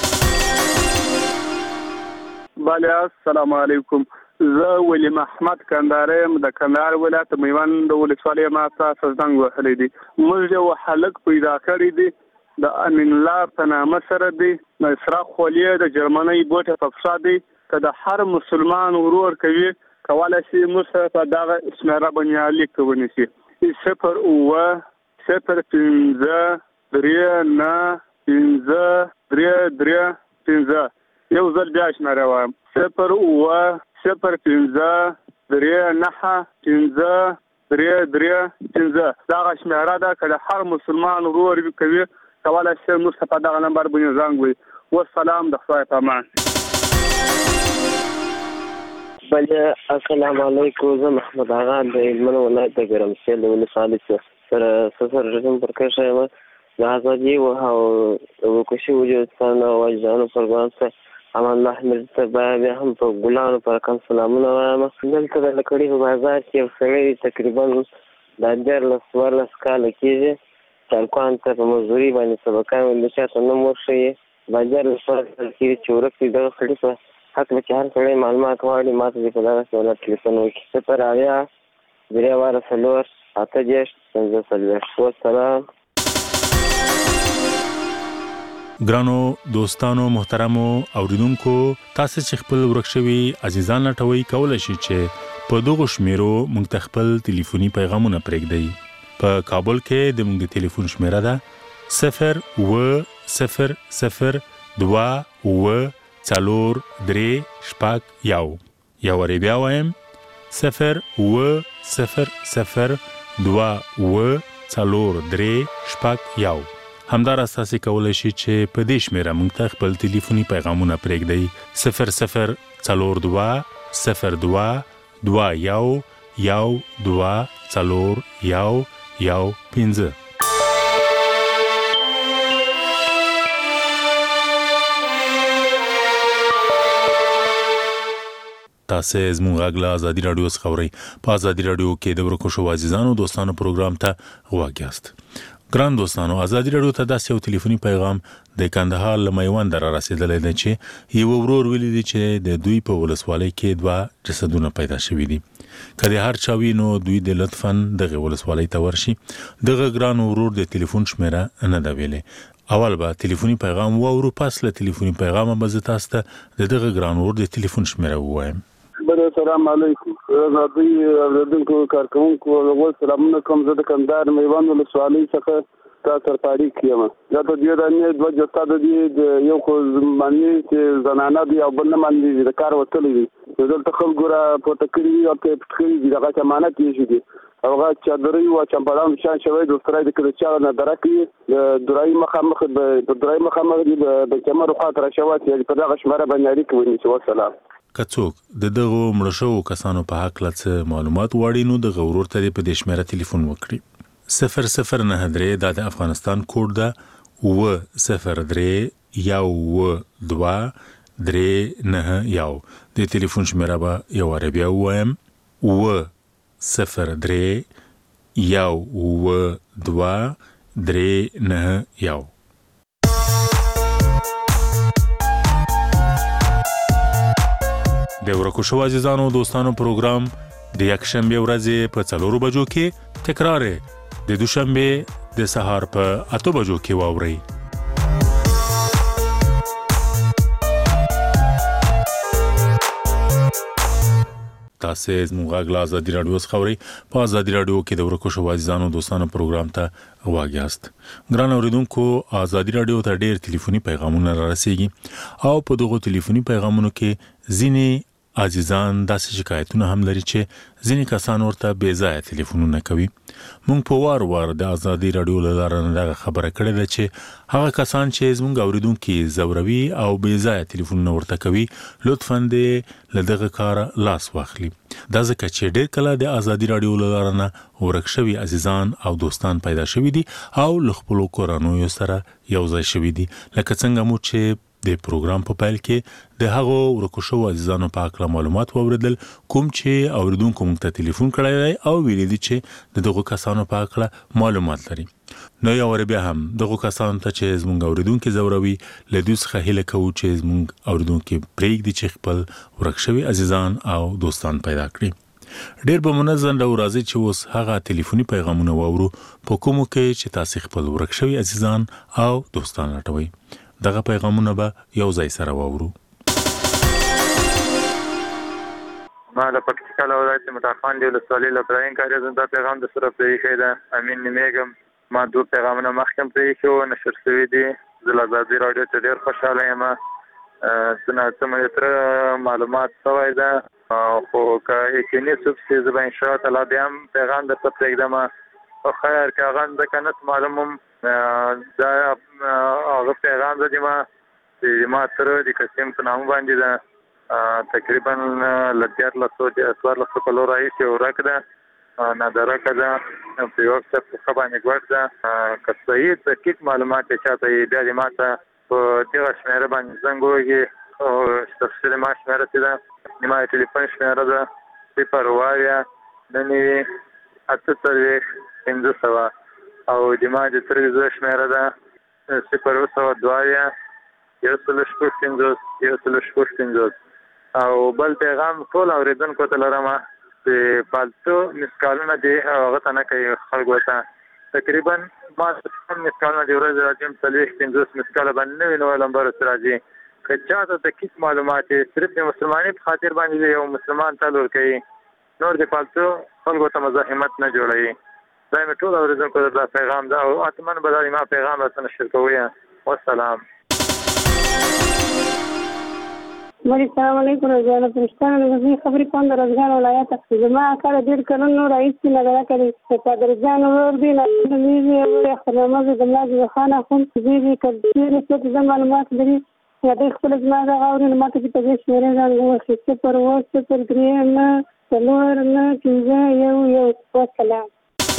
بله السلام علیکم. زه ولی محمد کندهاری یم د کندهار ولایت میوند ولسوالۍ ما ته زنګ وهلی دی. موږ یو هلک پیدا کړی دی د امین الله په نامه سره دی. اسراق خوليه د جرمنۍ بوټه په فسا دی که د هر مسلمان ورور کوي کولای شي موږ په دغه اسمره باندې لیک ونیسي. صفر اوه صفر پنځه درې نه پنځه درې درې پنځه یو ځل بیا شمېره وایم صفر اوه صفر پنځه درې نهه پنځه درې درې پنځه دغه شمېره ده که د هر مسلمان ورور کوي کولای شي موږ په دغه نمبر باندې زنګ ووهي. والسلام د خدای په امان. بله السلام علیکم، زه محمد آغا د هلمند ولایت د ګرمسیر د ولسوالۍ سره سفر رژیم پر کښه یم. د ازادي او وکشي وجودستان او وجدانو پروګرام څخه امان الله میر ته بیا هم په ګلانو پر کوم سلامونه وایم. دلته د لکړي په بازار کې یو سړی تقریبا د دیارلس څوارلس کاله کېږي ترکان ته په مزدوري باندې سبقان ویل چاته نه مرښي د دیارلس څوارلس کاله کېږي چې ورک دي دغه سړي په حق چې هر سړی معلومات غواړي ما ته دې په دغه سهولت ټلیفون وکړي. صفر اویا درې اواره څلور اته دېرش پنځه څلوېښت. والسلام. ګرانو دوستانو محترمو اوریدونکو، تاسو چې خپل ورک شوي عزیزان لټوي کولای شئ چې په دغه شمیرو موږ ته خپل ټلیفوني پیغامونه پرېږدئ. په کابل کې د موږ د ټلیفون شمیره ده صفر اوه صفر صفر دوه اوه څلور درې شپږ یو. یو وارې بیا وایم صفر اوه صفر صفر دوه اوه څلور درې شپږ یو. همداراز تاسو کولای شئ چې په دې شمیره موږ ته خپل ټلیفوني پیغامونه پرېږدئ صفر صفر څلور دوه صفر دوه دوه یو یو دوه څلور یو یو پنځه. تاسو زموږ غږ له ازادي رادیو څخه اورئ. په ازادي رادیو کې د ورکو شو عزیزانو دوستانو پروګرام ته غواړئ یاست. ګران دوستانو، ازادي رادیو ته داسې یو ټلیفوني پیغام د کندهار له میوند را رسیدلی دی چې یو ورور ویلي دی چې د دوی په ولسوالۍ کې دوه جسدونه پیدا شوي دي. که د هر چا وي نو دوی د لطفاً دغه ولسوالۍ ته ورشي. دغه ګران ورور د ټلیفون شمیره نه ده ویلې. اول به ټلیفوني پیغام واورو، پس له ټلیفوني پیغامه به زه تاسو ته د دغه ګران ورور د ټلیفون شمیره ووایم. بله السلام علیکم. راځئ اوریدونکو کارکوونکو ول سلامونه کوم. زه د کندهار میوند ولسوالۍ څخه تا سرپاري یم. دا ته دې باندې دوه جسد دي، د یو خو باندې چې زنانه دي او بل نه باندې د کار وتلې دي. دلته خلکو را پورته کړي او په پټکړي دي، دغه امانت یې شي دي او هغه چادرې او چمپړان شان شوی د سترای د کړه چا نه درکې د درای مخامخ د درای مخامخ د کمر خاطر شوات چې په دغه شماره باندې اړیکه ونیسي. والسلام. کڅوک د دغه مړ شوو کسانو په حق له معلومات واړي نو د غورور ته په دې شمیره ټلیفون وکړي. صفر صفر نه درې دا د افغانستان کوډ ده. اوه صفر درې یو اوه دوه درې نه یو. د ټلیفون شمیره به یو وارې بیا ووایم اوه صفر درې یو اوه دوه درې نه یو. د ورکو شو عزیزانو دوستانو پروګرام د یکشنبه ورځې په څلورو بجو کې تکرار د دوشنبه د سهار په اته بجو کې واوري. تاسو زموږ غږ له ازادي رادیو څخه اورئ. په ازادي رادیو کې د ورکو شو عزیزانو دوستانو پروګرام ته غواړئ یاست. ګران اوریدونکو، ازادي رادیو ته ډېر ټلیفوني پیغامونه را رسیږي او په دغه ټلیفوني پیغامونو کې ځینې عزیزان داسې شکایتونه هم لري چې ځینې کسان ورته بې ځایه ټلیفونونه کوي. موږ په وار وار د ازادي رادیو له لارې نه دغه خبره کړې ده چې هغه کسان چې زموږ اوریدونکي ځوروي او بې ځایه ټلیفونونه ورته کوي لطفاً دې له دغه کاره لاس واخلي. دا ځکه چې ډېر کله د ازادي رادیو له لارې نه ورک شوي عزیزان او دوستان پیدا شوي دي او له خپلو کورنیو سره یو ځای شوي دي. لکه څنګه مو چې د پروګرام په پیل کې د هغو ورکو شو عزیزانو په اړه معلومات واوریدل، کوم چې اوریدونکو موږ ته ټلیفون کړی دی او ویلي دي چې د دغو کسانو په اړه معلومات لري. نو یو ور بیا هم دغو کسانو ته چې زموږ اوریدونکو زوروي له دوی څخه هیله کوو چې زموږ اوریدونکو پرېږدي چې خپل ورک شوي عزیزان او دوستان پیدا کړي. ډېر به منظم ډول راځي چې اوس هغه ټلیفوني پیغامونه واورو په کومو کې چې تاسو خپل ورک شوي عزیزان او دوستان لټوي. دغه پیغامونه به یو ځای سره واورو. ما د پکتیکا ولایت متخان دی ولسوالۍ له برایان کاری زنده پیغام د سره پرې ده. امین نیمګم. ما دوه پیغامونه مخکې پرې شو نشر شوی دي. د ازادي رادیو ته ډېر خوشاله یم. څنګه څنګه تر معلومات شوی ده خو که یقیني څوک چې زه به انشاء الله بیا هم پیغام درته پرېږدم. او خیر که هغه ځکه نه معلومم دا هغه پیغام د ما د ما سره د قسم په نامه باندې ده تقریبا لدیار لسو د اسوار لسو په لور راځي او راکړه نادره کړه په یو څه په خبرې ورته که صحیح دقیق معلومات چاته بیا د ماته په دغه شمیره باندې زنګ وږي او تفصیل ما شمیره ده نیمه ټلیفون شمیره ده صفر وایا ننې اته څلوېښت پنځه سوه او د ما د تلویزیون شمیره ده صفر اوه سوه دوه اویا یو سل شپږ پنځوس یو سل شپږ پنځوس او بل پیغام ټول اورېدونکو ته لرم چې فالتو مسکالونه دي هغه ته نه کوي خلکو ته تقریبا ما هم مسکالونه د ورځې راځي څلوېښت پنځوس مسکاله باندې نوي نوی نمبر راځي که چاته دقیق معلومات صرف د مسلمانۍ په خاطر باندې یو مسلمان ته ورکوي نور د فالتو خلکو ته مزاحمت نه جوړوي دا مې ټول اورېدونکو ته دا پیغام ده او اتمن به دا ما پیغام راته نشر کوي والسلام مری السلام علیکم رضوان پرستان د خبرې کوم د رضوان ولایت زما کار ډیر کړن نو رئیس نه غلا کوي په درځان ور دي نه دې خدمات د ملاجه خانه خون دې کډیر څه د معلومات لري یا د خپل ځما د غوړي ماته په دې شمیره ځان وښه پر واسطه پر درې نه څلور نه چې یو یو والسلام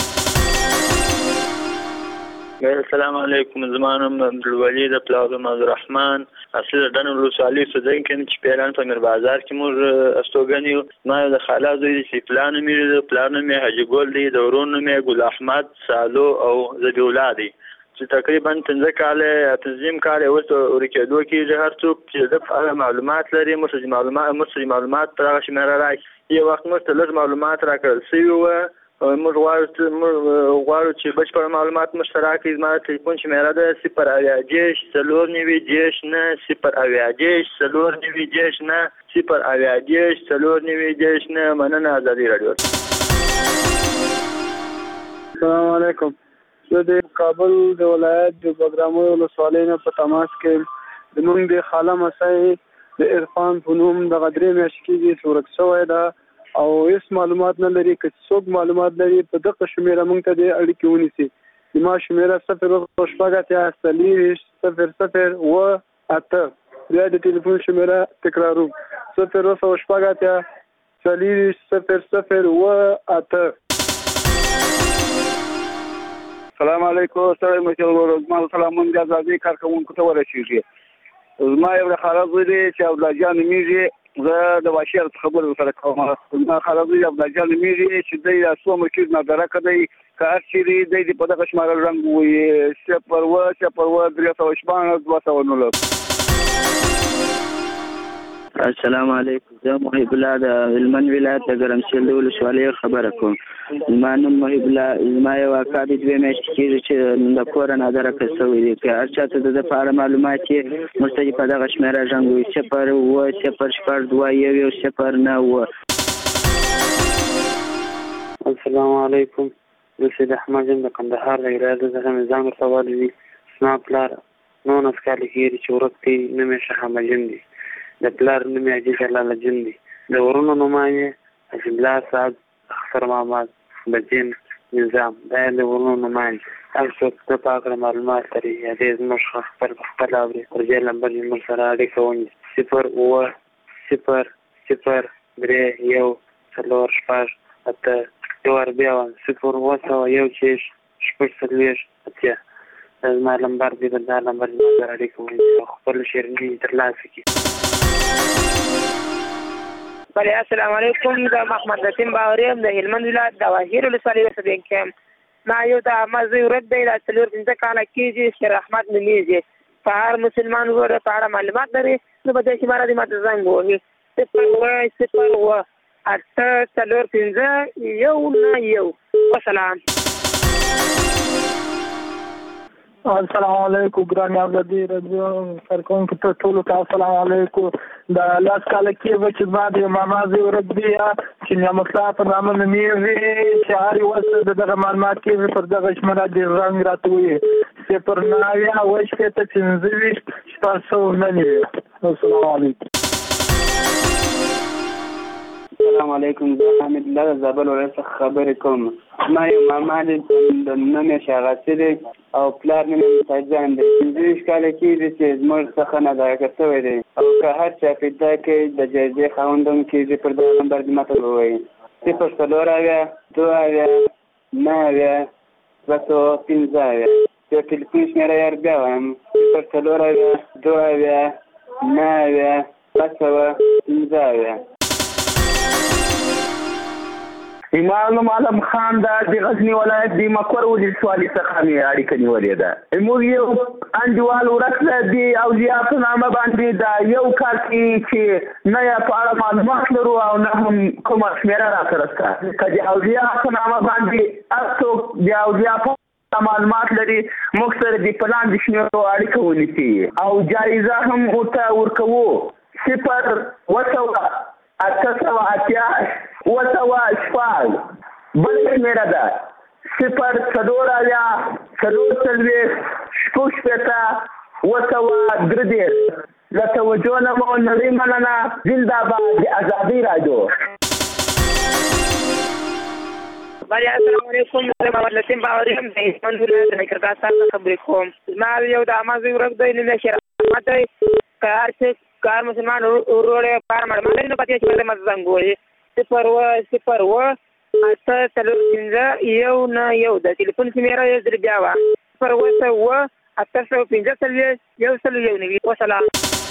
السلام علیکم زمانم عبدالولی د پلاو د عبدالرحمن اصل د دنو لوسالي سودن کې چې پیران په میر بازار کې مور استوګنیو ما د خالا زوی چې پلان مې د پلان مې حاجی ګل دی د ورون مې ګل احمد سالو او زبی اولادي چې تقریبا پنځه کاله تنظیم کار ورته ورکېدو کې هر څوک چې د معلومات لري مرسي معلومات مرسي معلومات تر هغه شمیره راځي یو وخت مو ته لږ معلومات راکړل سوي و موږ غواړو موږ غواړو چې بشپړ معلومات مشترک زما ټلیفون شمیره ده صفر اویا دیش څلور نوي دیش نه صفر اویا دیش څلور نوي دیش نه صفر اویا دیش څلور نوي دیش نه مننه ازادي رادیو السلام علیکم زه د کابل د ولایت د بګرامو ولسوالۍ نه په تماس کې د موږ د خاله مسای د عرفان په نوم د غدرې میاشتې کې ورک شوی ده او هیڅ معلومات نه لري که څوک معلومات لري په دغه شمیره موږ ته د اړیکې ونیسي زما شمیره صفر اوه شپږ اتیا څلوېښت صفر صفر اوه اته بیا د ټلیفون شمیره تکراروم صفر اوه شپږ اتیا څلوېښت صفر صفر اوه اته السلام علیکم ستړی مشر ورځما سلامون د ازادي کارکونکو ته ورسیږي زما یو خاله زوی دی چې عبدالله جان نومیږي زه د واشر خبرو سره کوم زما خاله زوی عبدالله جان نومیږي چې دی تاسو مرکز نظر کړی که هر چیرې دی په دغه شمال رنګ وي صفر اوه صفر اوه درې سوه شپاړس دوه سوه نولس السلام علیکم زه محب الله د هلمند ولایت د ګرمسیر د ولسوالۍ خبره کوم زما نوم محب الله زما یو اکا د دوې میاشتې کېږي چې د کوره نادره کړ شوی دی که هر چا ته د ده په اړه معلومات یې موږ ته په دغه شمېره رنګ وي صفر اوه صفر شپږ دوه یو یو صفر نه اوه السلام علیکم زه سید احمد یم د کندهار د ولایت څخه مې ځان ورته والی دي زما پلار نولس کاله کېږي چې ورک دی نوم یې شاه محمد دی د پلار نوم یې حاجي جلال جون دی د ورونو نومان یې حاجي الله صاحب اختر محمد بجین نظام دا یې د ورونو نومان هر څوک د په هکله معلومات لري یا دی زموږ خپل په خپله اوري پر دې نمبر یې موږ سره اړیکه ونیسي صفر اوه صفر صفر درې یو څلور شپږ اته یو ار بیا وایم صفر اوه سوه یو شپږ شپږ څلوېښت اتیا دا زما نمبر دی د دا نمبر یې موږ سره اړیکه ونیسي او خپل شیریني ترلاسه کړي بله السلام علیکم د محمد نسیم باوري یم د هلمند ولایت د واهیر ولسوالۍ اوسېدونکی یم ما یو د احمد زوی ورک دی دا څلور پنځه کاله کېږي شیر احمد نومیږي په هر مسلمان ورور په اړه معلومات لري نو په دې شماره دې ماته زنګ ووهي صفر اوه صفر اوه اته څلور پنځه یو نه یو وسلام السلام علیکم ګران ازادي رادیو کارکونکو ته ټولو ته السلام علیکم د لاس کاله کې به چې ما د ماما زوی ورک دی چې نعمت الله په نامه نومیږي چې هر یو څه د دغه معلومات کې پر دغه شمېره د رنګ راته ووایي صفر نهه اویا اوه شپېته پنځه ویشت شپږ سوه نهه نوي السلام علیکم السلام علیکم، زه حمید الله د زابل ولایت څخه خبرې کوم. ما یو ماما دی د نوم یې شاغاسي دی او پلار نوم یې مساجان دی. پنځه ویشت کاله کېږي چې زموږ څخه نادارکه شوی دی او که هر چا پیدا کوي د جایزې خاوند هم کېږي، پر دغه نمبر دې ماته ووایي: صفر څلور اویا دوه اویا نهه اویا دوه سوه پنځه اویا. د ټلیفون شمېره یې بیا وایم: صفر څلور اویا دوه اویا نهه اویا دوه سوه پنځه اویا. ایمان عالم خان دا د غزنی ولایت د مکور ولسوالۍ څخه مې اړیکه نیولې ده. موږ یو انډیوال ورک دی اولیاء په نامه باندې دا یو کال کې چې نه یې په اړه معلومات لرو او نه هم کومه شمېره راسره شته. که د اولیاء په نامه باندې هر څوک د اولیاء په معلومات لري موږ سره د پلان د شمېرو اړیکه ونیسي او جایزه هم ورته ورکوو. صفر اوه سوه اته سوه اتیا اوه سوه شپږ. بل شمېره ده صفر څلور اویا څلور څلوېښت شپږ شپېته اوه سوه درې دېرش. له توجه نه مو نړۍ مننه. زنده‌باد د ازادۍ راډیو. السلام علیکم، زه محمد لطیف باوري یم د هلمند ولایت د نکردستان څخه خبرې کوم. زما یو د اما زوی ورک دی، نوم یې شیر احمد دی. که هر څه که هر مسلمان ورور یې پاره مړ لري نو پاتې چې ماته ماته زنګ ووهي: صفر اوه صفر اوه اته څلور پنځه یو نه یو. د ټلیفون شمېره یې زر بیا وه: صفر اوه سوه اوه اته سوه پنځه څلوېښت یو سل یو نوي. وسلام.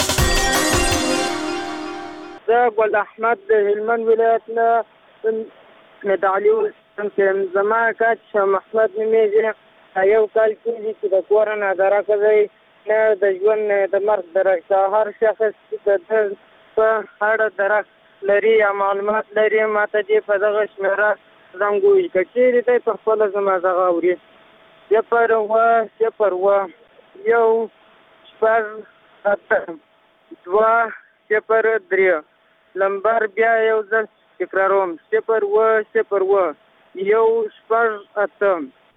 زه ګل احمد د هلمند ولایت نه د علي کې زما کاچ محمد نومېږي. یو کال کېږي چې د کوره نادارکه دی، نه د ژوند نه د مرګ درک. هر شخص چې د ده په اړه درک لري یا معلومات لري ماته دې په دغه شمېره زنګ ووهي. که چېرې دی په خپله زما دغه اوري: صفر اوه صفر اوه یو شپږ اته دوه صفر درې. لمبر بیا یو ځل تکراروم: صفر اوه صفر اوه یو شپږ اته.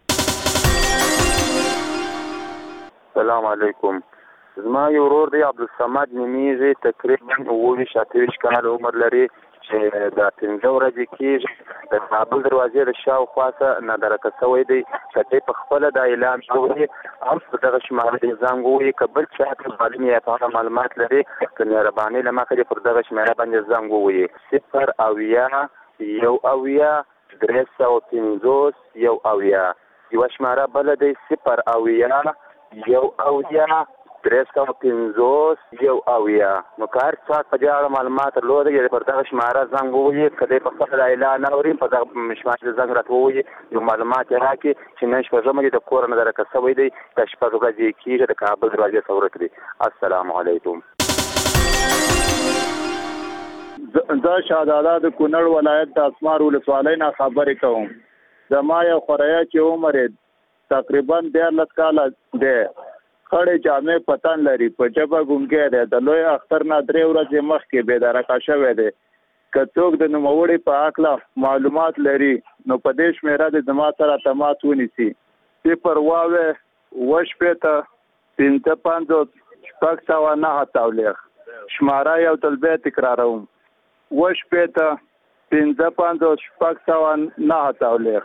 السلام علیکم، زما یو ورور دی عبدالصمد نومېږي، تقریبا اووه ویشت اته ویشت کاله عمر لري چې دا پنځه ورځې کېږي د کابل دروازې د شاوخوا څخه نادارکه شوی دی. که دی په خپله دا اعلان اوري هم په دغه شماره دې زنګ ووهي. که بل چا ته معلوم یا په هغه معلومات لري که مهربانۍ له مخې دې پر دغه شمېره باندې زنګ ووهي: صفر اویا یو اویا درې سوه پنځوس یو اویا. یوه شماره بله دی: صفر اویا یو اویا درې سوه پنځوس یو اویا. نو که هر څوک په دې اړه معلومات درلودی پر دغه شماره زنګ ووهي. که دی په خپله دا اعلان اوري په دغه شماره کې زنګ راته ووهي، یو معلومات یې راکړي چې نن شپږمه دی، د کوره نادارکه شوی دی، دا شپږ ورځې کېږي د کابل دروازې څخه ورک دی. السلام علیکم. زه شهاداله د کونړ ولایت د اسمار ولسوالۍ نه خبرې کوم. زما یو خوریه چې عمر یې تقریبا دیارلس کاله دی، خړې جامې پتن لري، په ژبه ګونګی دی، د لوی اختر نه درې ورځې مخکې بېدارکه شوی دی. که څوک د نوموړي په هکله معلومات لري نو په دې شمېره د زما سره تماس ونیسي: صفر اوه اوه شپېته پنځه پنځوس شپږ سوه نهه څلوېښت. شماره یو ځل بیا تکراروم: اوه شپېته پنځه پنځوس شپږ سوه نهه څلوېښت.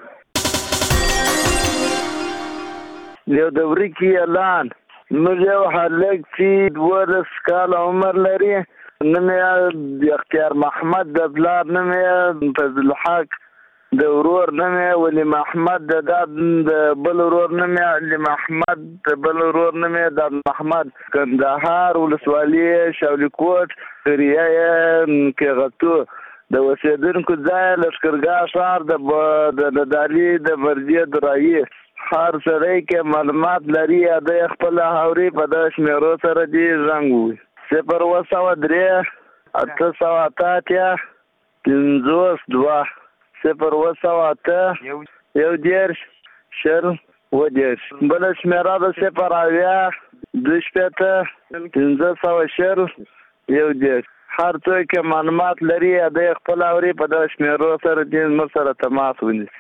یو د وریکې اعلان: موږ یو هلک چې دولس کاله عمر لري، نوم یې اختیار محمد، د پلار نوم یې فضل الحق، د ورور نوم یې ولي محمد، د داد د بل ورور نوم یې علي محمد، د بل ورور نوم یې داد محمد. کندهار ولسوالي شاولي کوټ قریه یې کېغتو. د اوسېدونکو ځای لښکرګاه ښار د نادالي د برجې درایي. هر سړی کې معلومات لري یا د خپله اوري په دغه شمېرو سره دې زنګ ووهي: صفر اوه سوه درې اته سوه اته اتیا پنځوس دوه. صفر اوه سوه اته یو دېرش شل اووه دېرش. بله شمېره د صفر اویا دوه شپېته پنځه سوه شل یو دېرش. هر څوک کې معلومات لري یا د خپله اوري په دغه شمېرو سره دې زموږ سره تماس ونیسي.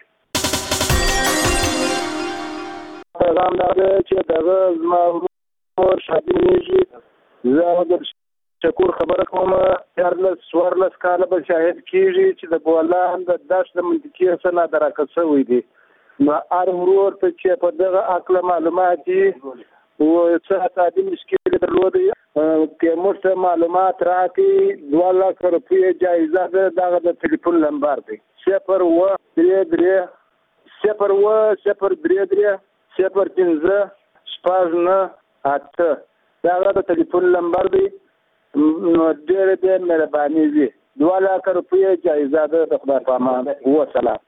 پیغام دا دی چې دغه زما ورور شادي نومېږي، زه د شکور خبره کوم یارلس څوارلس کاله به شاهد کېږي چې د بولان د دشت د منطقې څخه نادرکه شوی دی. نو هر ورور ته چې په دغه هکله معلومات دي او څه اساسي مشکل درلودي که موږ ته معلومات راکړي دوه لکه روپۍ جایزه ده. دغه د ټلیفون نمبر دی صفر اووه درې درې صفر اووه صفر درې درې صفر پنځه شپږ نهه اته. دغه د ټلیفون نمبر دی. نو ډېرې ډېرې مهرباني وي. دوه لکه روپۍ جایزه ده د خدای په امان. وسلام.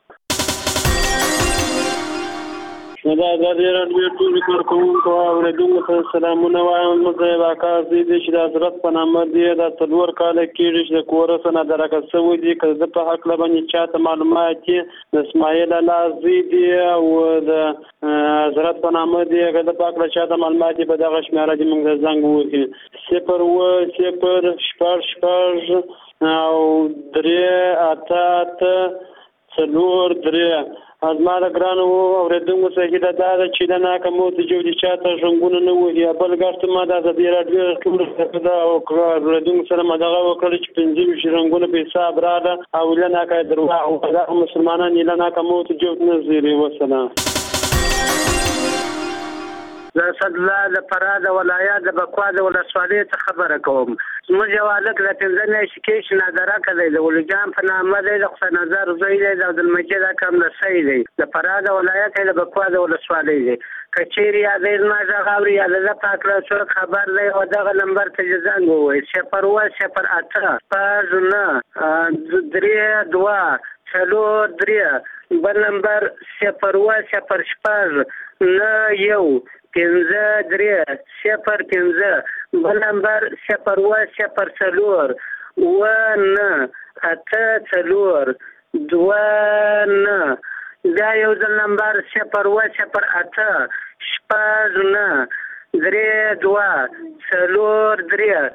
نو دا د راډیو ټولو کارکوونکو او اورېدونکو ته سلامونه وایم. زه یو اکاس دی چې د حضرت په نامه دی دا څلور کاله کېږي چې د کور څخه نادرکه شوی دی. که زه په هکله باندې چاته معلومات دي د اسماعیل الله زوی دی او د حضرت په نامه دی که زه په هکله چاته معلومات دي په دغه شمېره دې موږ ته زنګ ووهي صفر اووه صفر شپږ شپږ او درې اته اته څلور درې. زما د ګرانو اورېدونکو څخه هیله دا ده چې د ناکامو تجربې چاته ژوندونه نه وهي. بل ګټ ما د ازادي راډیو ټول ده او اورېدونکو سره ما دغه وکړل چې پنځه ویشت رنګونه په حساب راغله او ایله ناکه درواغ او دغه مسلمانان ایله ناکامو تجربې نه زیري. وسلام. زه صدله د فراه د ولایت د بکوا د ولسوالۍ څخه خبره کوم. زموږ یو هلک د پنځه میاشتې کېږي نادرکه دی د ولیجان په نامه دی د خدای نظر زوی دی د عبدالمجید اکرم لسی دی د فراه د ولایت د بکوا د ولسوالۍ دی. که چیرې یا دی زما غږ اوري یا د ده په هکله څوک خبر دی او دغه نمبر ته چې زنګ ووایي صفر اووه صفر اته شپږ نهه درې دوه څلور درې. بل نمبر صفر اووه صفر شپږ نهه یو پنځه درې صفر پنځه. بل نمبر صفر اووه صفر څلور اووه نهه اته څلور دوه نهه. بیا یو ځل نمبر صفر اووه صفر اته شپږ نهه درې دوه څلور درې.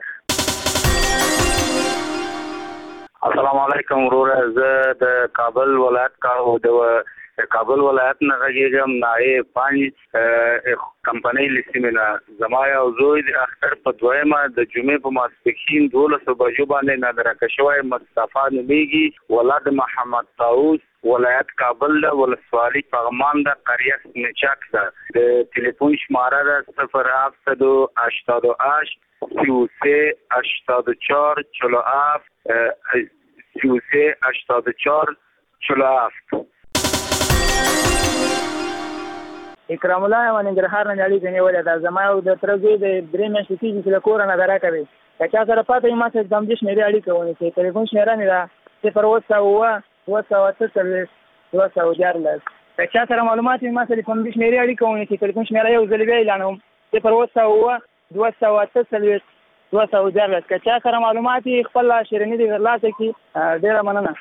السلام علیکم وروره. زه د کابل ولایت کارو د د کابل ولایت نه غږیږم. نایب پنج کمپنۍ له سیمې نه. زما یو زوی د اختر په دویمه د جمعې په ماسپښین دولسو بجو باندې نادرکه شوی مصطفی نومیږي. ولد محمد طاووس ولایت کابل ده ولسوالي پغمان ده قریه سنچک ده. د تلیفون شماره ده صفر هفتصد و هشتاد و هشت سی و سه هشتاد و چهار چهل و هفت سی و سه هشتاد و چهار چهل و هفت. اکرام الله یو ننګرهار نه اړیکه نیولې ده. زما یو د تره زوی د درې میاشتې کېږي چې له کوره نادرکه دی. که چا سره پاته وي ما سره د همدې شمېرې اړیکه ونیسئ. ټلیفون شمېره مې ده صفر اووه سوه اووه اووه سوه اته څلوېښت دوه سوه دیارلس. که چا سره معلومات وي ما سره د همدې شمېرې اړیکه ونیسئ. ټلیفون شمېره یو ځل بیا اعلانوم صفر اووه سوه اووه دوه سوه اته څلوېښت دوه سوه دیارلس. که چا سره معلومات وي خپل شیریني دې ترلاسه کړي. ډېره مننه.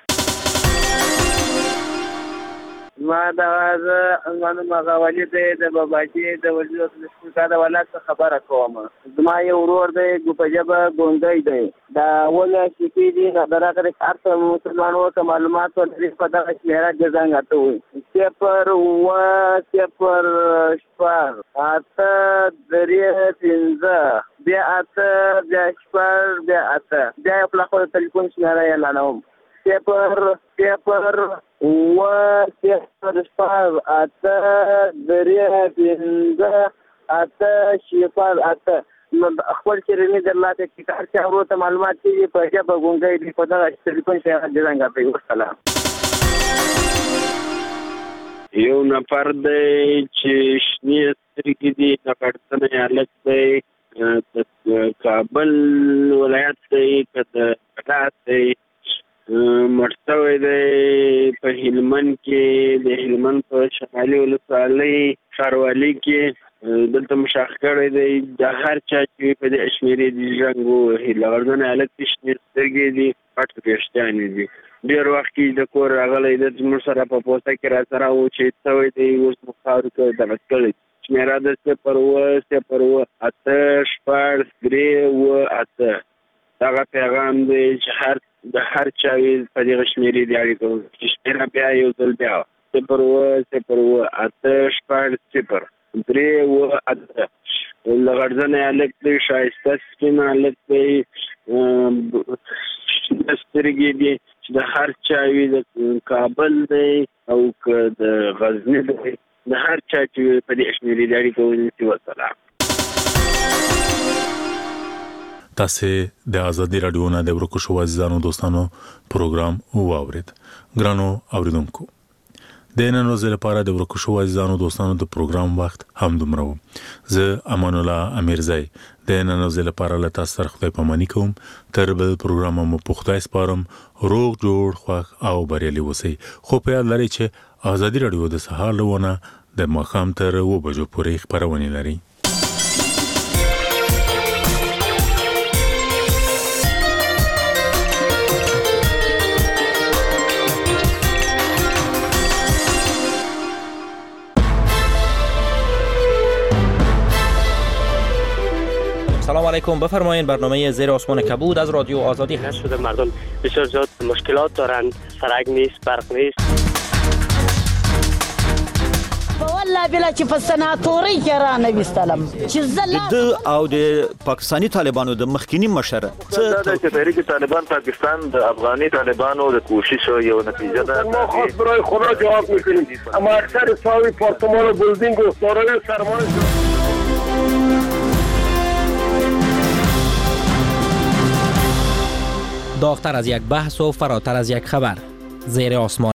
ما دا زه نوم هغه ولي دی د باباجي د وزیر الاسلام د ولایت څخه خبره کوم. زما یو ورور دی په ژبه ګونګی دی. دا اوله شپې دي نادرکه د هر څه مسلمان ورته معلومات ورکړي په دغه شمېره کې زنګ اته وایي صفر اووه صفر شپږ اته درې پنځه بیا اته بیا شپږ بیا اته. بیا یو پلاخو د ټلیفون شمېره یې اعلانوم صفر صفر اووه صفر شپږ اته درې پنځه اته صفر اته. نو خپل شیریني درلاسه کړي. هر چا ورته معلومات کېږي په ژبه ګونګی دی په دغه ټلیفون شمېره دې زنګ اته. وسلام. یو نفر دی چې شنې سترګې دي نغړتنی هلک دی د کابل ولایت دی که د کلات دی مړ شوی دی په هلمند کې د هلمند په شمالي ولسوالۍ ښاروالۍ کې دلته مشاخ کړی دی. د هر چا چې په دې شمېرې دي زنګ ووهي. لغړدنی هلک دي شنې سترګې دي پټ ویښتانې دي. ډېر وخت کې د کور راغلی دی زموږ سره په پوسته کې را سره و چې شوی دی اوس مو خاورو کې دغه کړی. شمېره د صفر اووه صفر اووه اته شپږ درې اووه اته. دغه پیغام دی چې هر د هر چا وي په دغه شمېرې دې اړیکه وکړي. شمېره بیا یو ځل بیا صفر اووه صفر اووه اته شپږ صفر درې اووه اته. لغړځنه الک دی شایسته سپین الک دی سترګې دي چې د هر چا وي د کابل دی او د غزنی دی د هر چا چې په دې شمیرې لري کوي وسلام. تاسو د ازادي رادیو نه د ورکو شو عزیزانو دوستانو پروګرام واورید. ګرانو اوریدونکو د نن ورځې لپاره د ورکو شو عزیزانو دوستانو د پروګرام وخت هم دومره و. زه امان الله امیرزای د نن ورځې لپاره له تاسو سره خدای پاماني کوم. تر بل پروګرام مو په خدای سپارم. روغ جوړ خوښ او بریالي اوسئ. خو په یاد لرئ چې ازادي رادیو د سهار لونه د ماښام تر اوه بجو پورې خبرونه لري. سلام علیکم. بفرمایید برنامه زیر آسمان کبود از رادیو آزادی هست. شده مردم بسیار زیاد مشکلات دارند، سرک نیست، برق نیست. والله بلا چې په سناتوري کې را نه وستلم چې زله د او د پاکستانی طالبانو د مخکینی مشر څه د تحریک طالبان پاکستان د افغاني طالبانو د کوشش یو نتیجه ده. ما خاص برای خدا جواب میکنیم اما اکثر ساوی پارتمان و بلدینگ و دارای سرمایه داغتر از یک بحث و فراتر از یک خبر. زیر آسمان